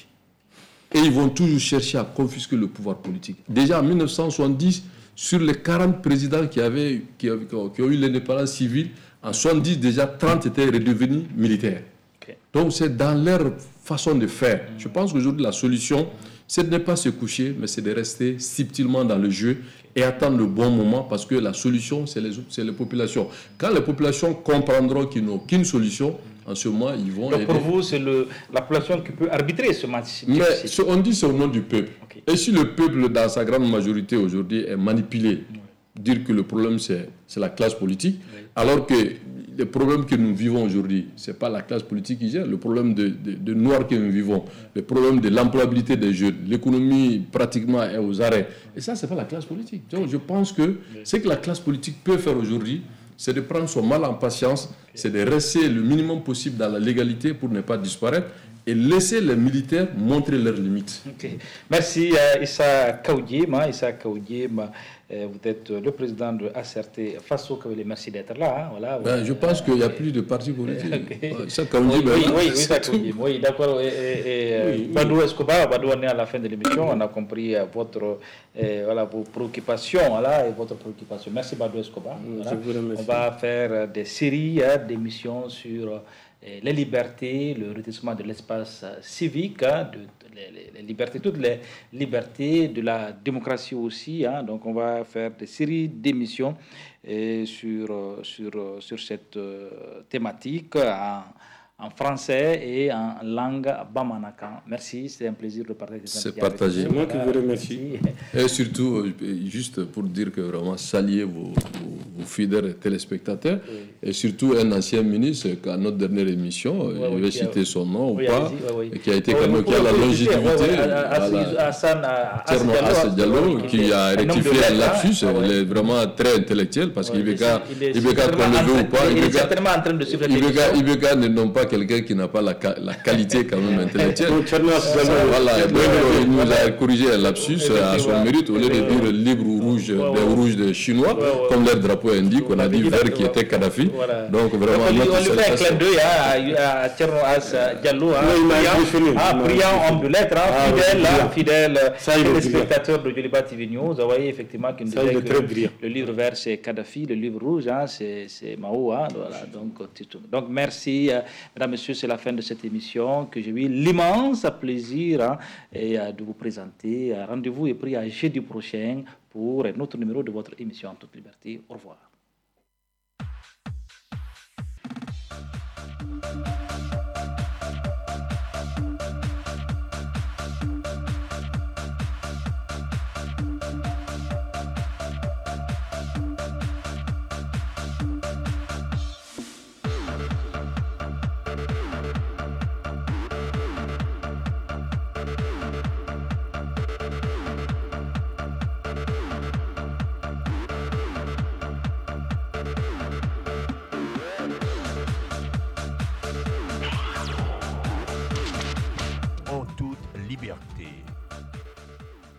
Et ils vont toujours chercher à confisquer le pouvoir politique. Déjà en mille neuf cent soixante-dix, sur les quarante présidents qui, avaient, qui, avaient, qui ont eu l'indépendance civile, en soixante-dix, déjà trente étaient redevenus militaires. Okay. Donc c'est dans leur façon de faire. Mmh. Je pense qu'aujourd'hui, la solution, c'est de ne pas se coucher, mais c'est de rester subtilement dans le jeu et attendre le bon moment, parce que la solution, c'est les, c'est les populations. Quand les populations comprendront qu'ils n'ont qu'une solution, en ce moment, ils vont... Donc pour aider. Vous, c'est le, la population qui peut arbitrer ce match. Mais ce, on dit c'est au nom du peuple. Okay. Et si le peuple, dans sa grande majorité aujourd'hui, est manipulé, oui. dire que le problème, c'est, c'est la classe politique, oui. alors que les problèmes que nous vivons aujourd'hui, ce n'est pas la classe politique qui gère, le problème de, de, de noir que nous vivons, oui. le problème de l'employabilité des jeunes, l'économie pratiquement est aux arrêts. Et ça, ce n'est pas la classe politique. Donc je pense que oui. ce que la classe politique peut faire aujourd'hui, c'est de prendre son mal en patience, c'est de rester le minimum possible dans la légalité pour ne pas disparaître et laisser les militaires montrer leurs limites. Okay. Merci euh, Issa Kaoudiema. Issa Kaoudiema, euh, vous êtes le président de A C R T Faso Kabele. Merci d'être là. Hein, voilà, ben, je pense qu'il n'y a plus de parti politique. Okay. Issa Kaoudiema, oui, oui, oui, oui, oui, d'accord. Et, et, et oui, Badou Escobar, Badou, on est à la fin de l'émission. On a compris euh, votre, euh, voilà, vos préoccupations voilà, et votre préoccupation. Merci Badou Escobar. Voilà. On va faire des séries hein, d'émissions sur les libertés, le redressement de l'espace civique, hein, de, de, les, les libertés, toutes les libertés, de la démocratie aussi. Hein. Donc on va faire des séries d'émissions euh, sur, sur, sur cette euh, thématique en, en français et en langue bamanakan. Merci, c'est un plaisir de partager cette C'est partagé. C'est moi qui vous remercie. Et surtout, juste pour dire que vraiment saluer vos, vos, vos fidèles téléspectateurs, oui. et surtout un ancien ministre qu'à notre dernière émission, oui, je vais oui, citer son nom oui, ou pas, oui, oui. qui a été oui, comme qui a la longévité, Hassan Diallo, qui a rectifié un lapsus, il est vraiment très intellectuel parce qu'il veut qu'on le veut ou pas, il est certainement en train de suivre l'émission. Il veut qu'on ne nomme pas quelqu'un qui n'a pas la, la qualité quand même intellectuelle. Voilà, il nous a corrigé un lapsus à son mérite, au lieu de dire libre ou rouge, des rouges des Chinois, comme leur drapeau indique, on a dit vert qui était Kadhafi. Donc vraiment, on lui fait un clin d'œil à Thierno Diallo, brillant homme de lettres, fidèle téléspectateur de Djoliba T V News. Vous voyez effectivement qu'il nous disait que le livre vert c'est Kadhafi, le livre rouge c'est Mao. Donc merci. Mesdames, Messieurs, c'est la fin de cette émission que j'ai eu l'immense plaisir hein, et, euh, de vous présenter. Rendez-vous est pris à jeudi prochain pour un autre numéro de votre émission En toute liberté. Au revoir.